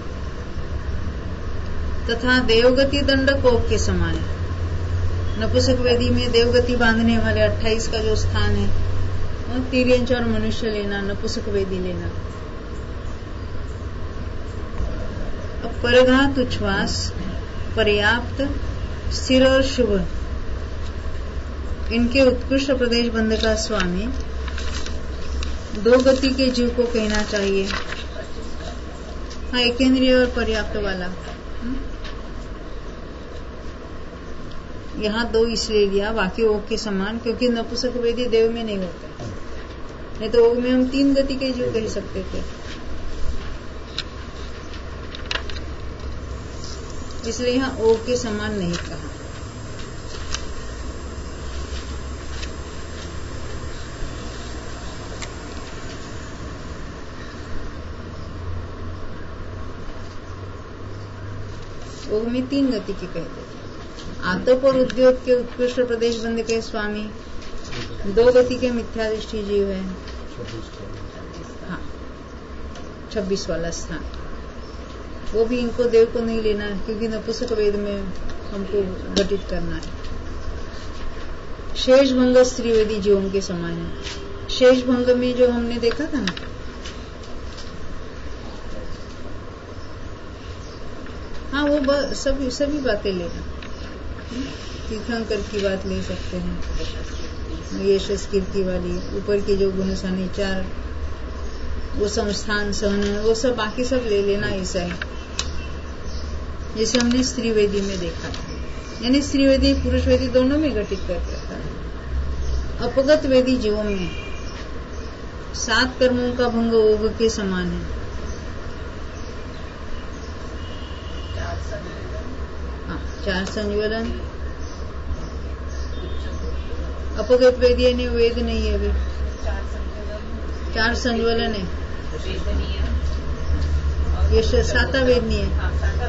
तथा देवगति दंडक ओग के समान है। नपुंसक वेदी में देवगति बांधने वाले अट्ठाईस का जो स्थान है, और तीर्यंच और मनुष्य लेना, नपुंसक वेदी लेना। अब परघात उच्छ्वास पर्याप्त स्थिर और शुभ, इनके उत्कृष्ट प्रदेश बंध का स्वामी दो गति के जीव को कहना चाहिए। हाँ, एकेंद्रिय और पर्याप्त वाला। यहाँ दो इसलिए लिया, बाकी ओग के समान, क्योंकि नपुंसक वेदी देव में नहीं होता। नहीं तो ओग में हम तीन गति के जीव कह सकते थे, इसलिए यहाँ ओग के समान नहीं कहा। ओग में तीन गति के कहते थे। आतप और उद्योग के उत्कृष्ट प्रदेश बंध के स्वामी दो गति के मिथ्यादृष्टि जीव है। हाँ, छब्बीस वाला स्थान, वो भी इनको देव को नहीं लेना है, क्योंकि नपुंसक वेद में हमको घटित करना है। शेष भंग स्त्रीवेदी जीवों के समान है। शेष भंग में जो हमने देखा था ना, हाँ, वो ब- सभी सभी बातें लेना। तीर्थंकर की बात ले सकते हैं, यशस कीर्ति वाली, ऊपर की जो गुणसानी चार, वो संस्थान सहन, वो सब बाकी सब ले लेना। ऐसा है जैसे हमने स्त्रीवेदी में देखा था, यानी स्त्रीवेदी पुरुष वेदी दोनों में घटित करके रखा है। अपगत वेदी जीवों में सात कर्मों का भंग योग के समान है। हाँ, चार संज्वलन। अपगत वेदी यानी वेद नहीं है, अभी चार संज्वलन है। ये साता वेद नहीं है।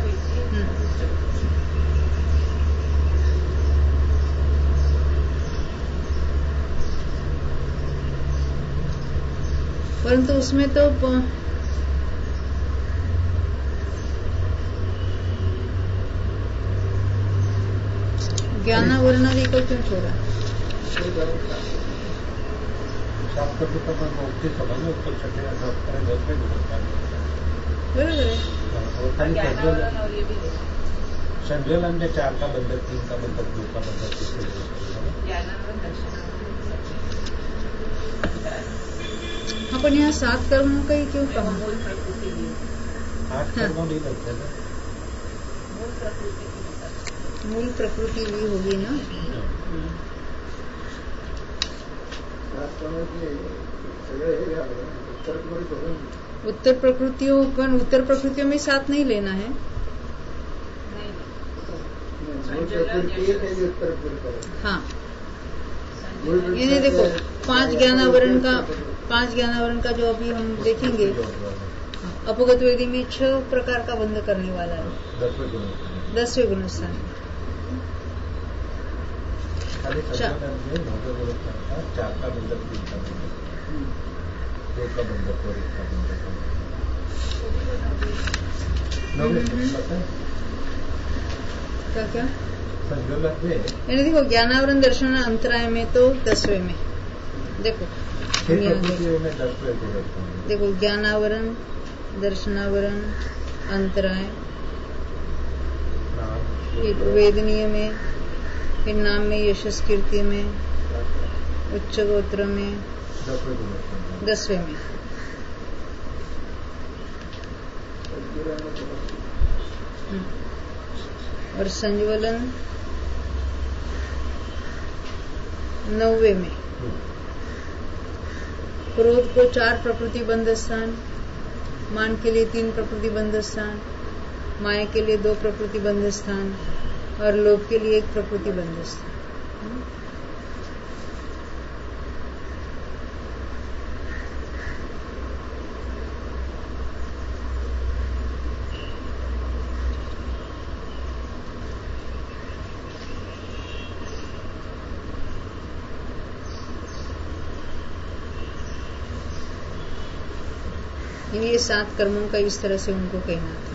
परंतु उसमें तो ज्ञानावरण आदि को क्यों छोड़ा? बरोबर है। संज्वलन में चार का बंधक, तीन का बंधक, दो का बंधक, अपन यहाँ सात कर्मों का ही क्यों कहा? आठ कर्मों नहीं लगते ना, मूल प्रकृति भी होगी ना। उत्तर प्रकृतियों पर उत्तर प्रकृतियों में साथ नहीं लेना है। हाँ, ये देखो पांच ज्ञानावरण का पांच ज्ञानावरण का जो अभी हम देखेंगे, अपगत वेदी में छह प्रकार का बंध करने वाला है, दसवें गुणस्थान। चार का बंधक, तीन का बंधक, दो का बंधक और एक का बंधक। क्या क्या संज्वलन में यानी देखो ज्ञानावरण दर्शन अंतराय में तो दसवें में देखो, में दसवें गुण, देखो ज्ञानावरण, दर्शनावरण, अंतराय, फिर वेदनीय में, फिर नाम में, यशस कीर्ति में, उच्च गोत्र में, दसवें में। और संज्वलन नौवे में। क्रोध को चार प्रकृति बंध स्थान, मान के लिए तीन प्रकृति बंध स्थान, माया के लिए दो प्रकृति बंध स्थान और लोभ के लिए एक प्रकृति बंध स्थान। ये सात कर्मों का इस तरह से उनको कहना था।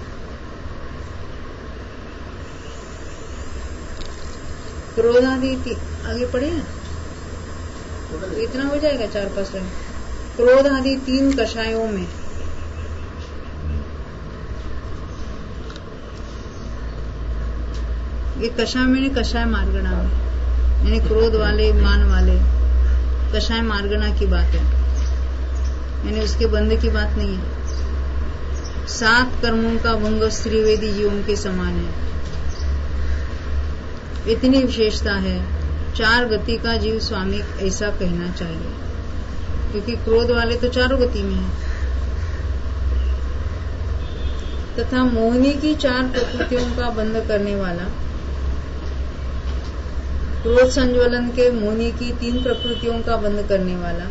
क्रोधादि आगे पढ़े ना, इतना हो जाएगा चार पांच लाइन। क्रोध आदि तीन कषायों में ये कषाय में कषाय मार्गणा में, यानी क्रोध वाले, मान वाले, कषाय मार्गणा की बात है, यानी उसके बंध की बात नहीं है। सात कर्मों का भंग स्त्रीवेदी जीवों के समान है, इतनी विशेषता है। चार गति का जीव स्वामी ऐसा कहना चाहिए, क्योंकि क्रोध वाले तो चारों गति में है। तथा मोहिनी की चार प्रकृतियों का बंध करने वाला, क्रोध संज्वलन के मोहिनी की तीन प्रकृतियों का बंध करने वाला।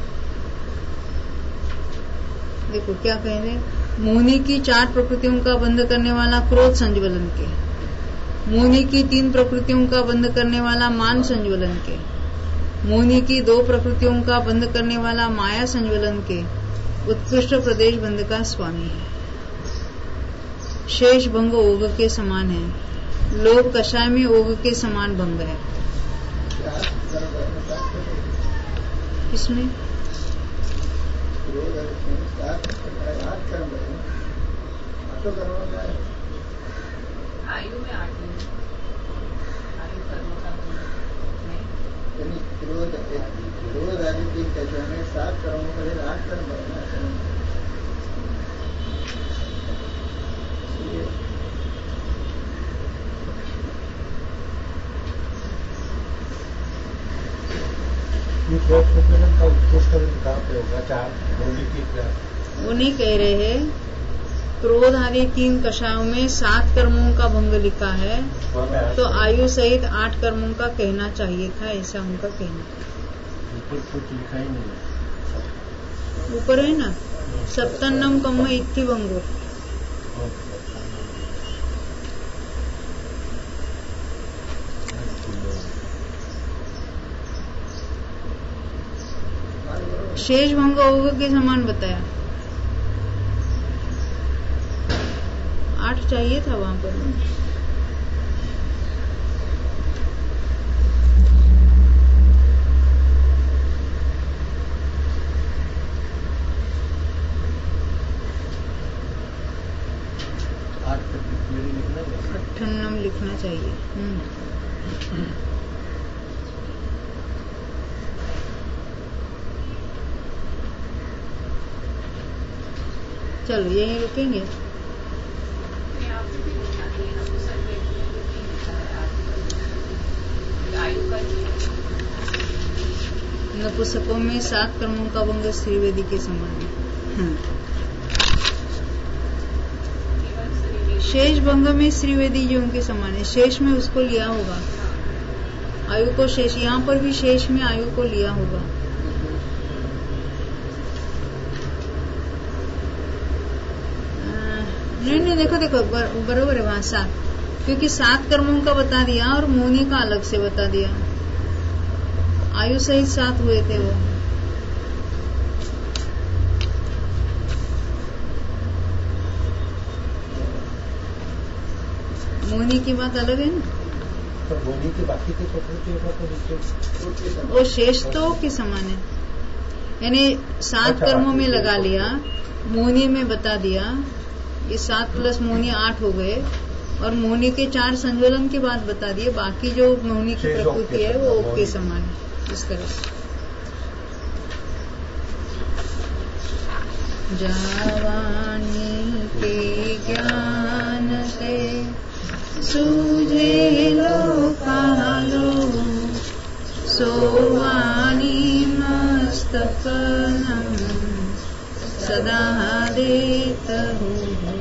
देखो क्या कह रहे, मोहिनी की चार प्रकृतियों का बंध करने वाला क्रोध संज्वलन के, मोहिनी की तीन प्रकृतियों का बंध करने वाला मान संज्वलन के, मोहिनी की दो प्रकृतियों का बंध करने वाला माया संज्वलन के उत्कृष्ट प्रदेश बंध का स्वामी है। शेष भंग ओग के समान है, लोभ कषाय में ओग के समान भंग है। किसमें? आयु में आठ दिन आयु कर्म का नहीं यानी क्रोध क्रोध आदि तीन कैसे हमें सात कर्मों का फिर आठ कर्म बनना चाहिए। का उत्कृष्ट कहाँ पे होगा? चार मौलिक की क्या? वो नहीं कह रहे हैं क्रोध आदि तीन कषायों में सात कर्मों का भंग लिखा है तो आयु सहित आठ कर्मों का कहना चाहिए था, ऐसा उनका कहना। ऊपर कुछ लिखा ही नहीं ऊपर है ना सप्तन्नम कम्म इत्थि भंगो। शेष भंग होगा के समान बताया, आठ चाहिए था वहां पर। आठ तक लिखना है, अट्ठन्नम लिखना चाहिए। हम्म चलो यहीं रुकेंगे। यहाँ पे भी लिखा है नपुंसक व्यक्ति में भी लिखा है आयु का नपुंसकों में सात कर्मों का भंग श्रीवेदी के समान है। शेष भंग में श्रीवेदी जी उनके समान है, शेष में उसको लिया होगा आयु को, शेष यहाँ पर भी शेष में आयु को लिया होगा। नहीं नहीं देखो देखो बर, बरोबर है वहां सात, क्योंकि सात कर्मों का बता दिया और मुनि का अलग से बता दिया, आयु सहित सात हुए थे वो। मुनि की बात अलग है ना, तो मुनि की बाकी की प्रकृतियों का तो वो शेष तो के समान है, यानी सात अच्छा, कर्मों में बाकी लगा लिया, मुनि में बता दिया, ये सात प्लस मोहनी आठ हो गए और मोहनी के चार संयोजन के बाद बता दिए, बाकी जो मोहनी की प्रकृति है वो ओक के समान है। इस तरह से जावानी के ज्ञान से सूझे लोकालो सोवानी मस्तकनम सदा देत हो।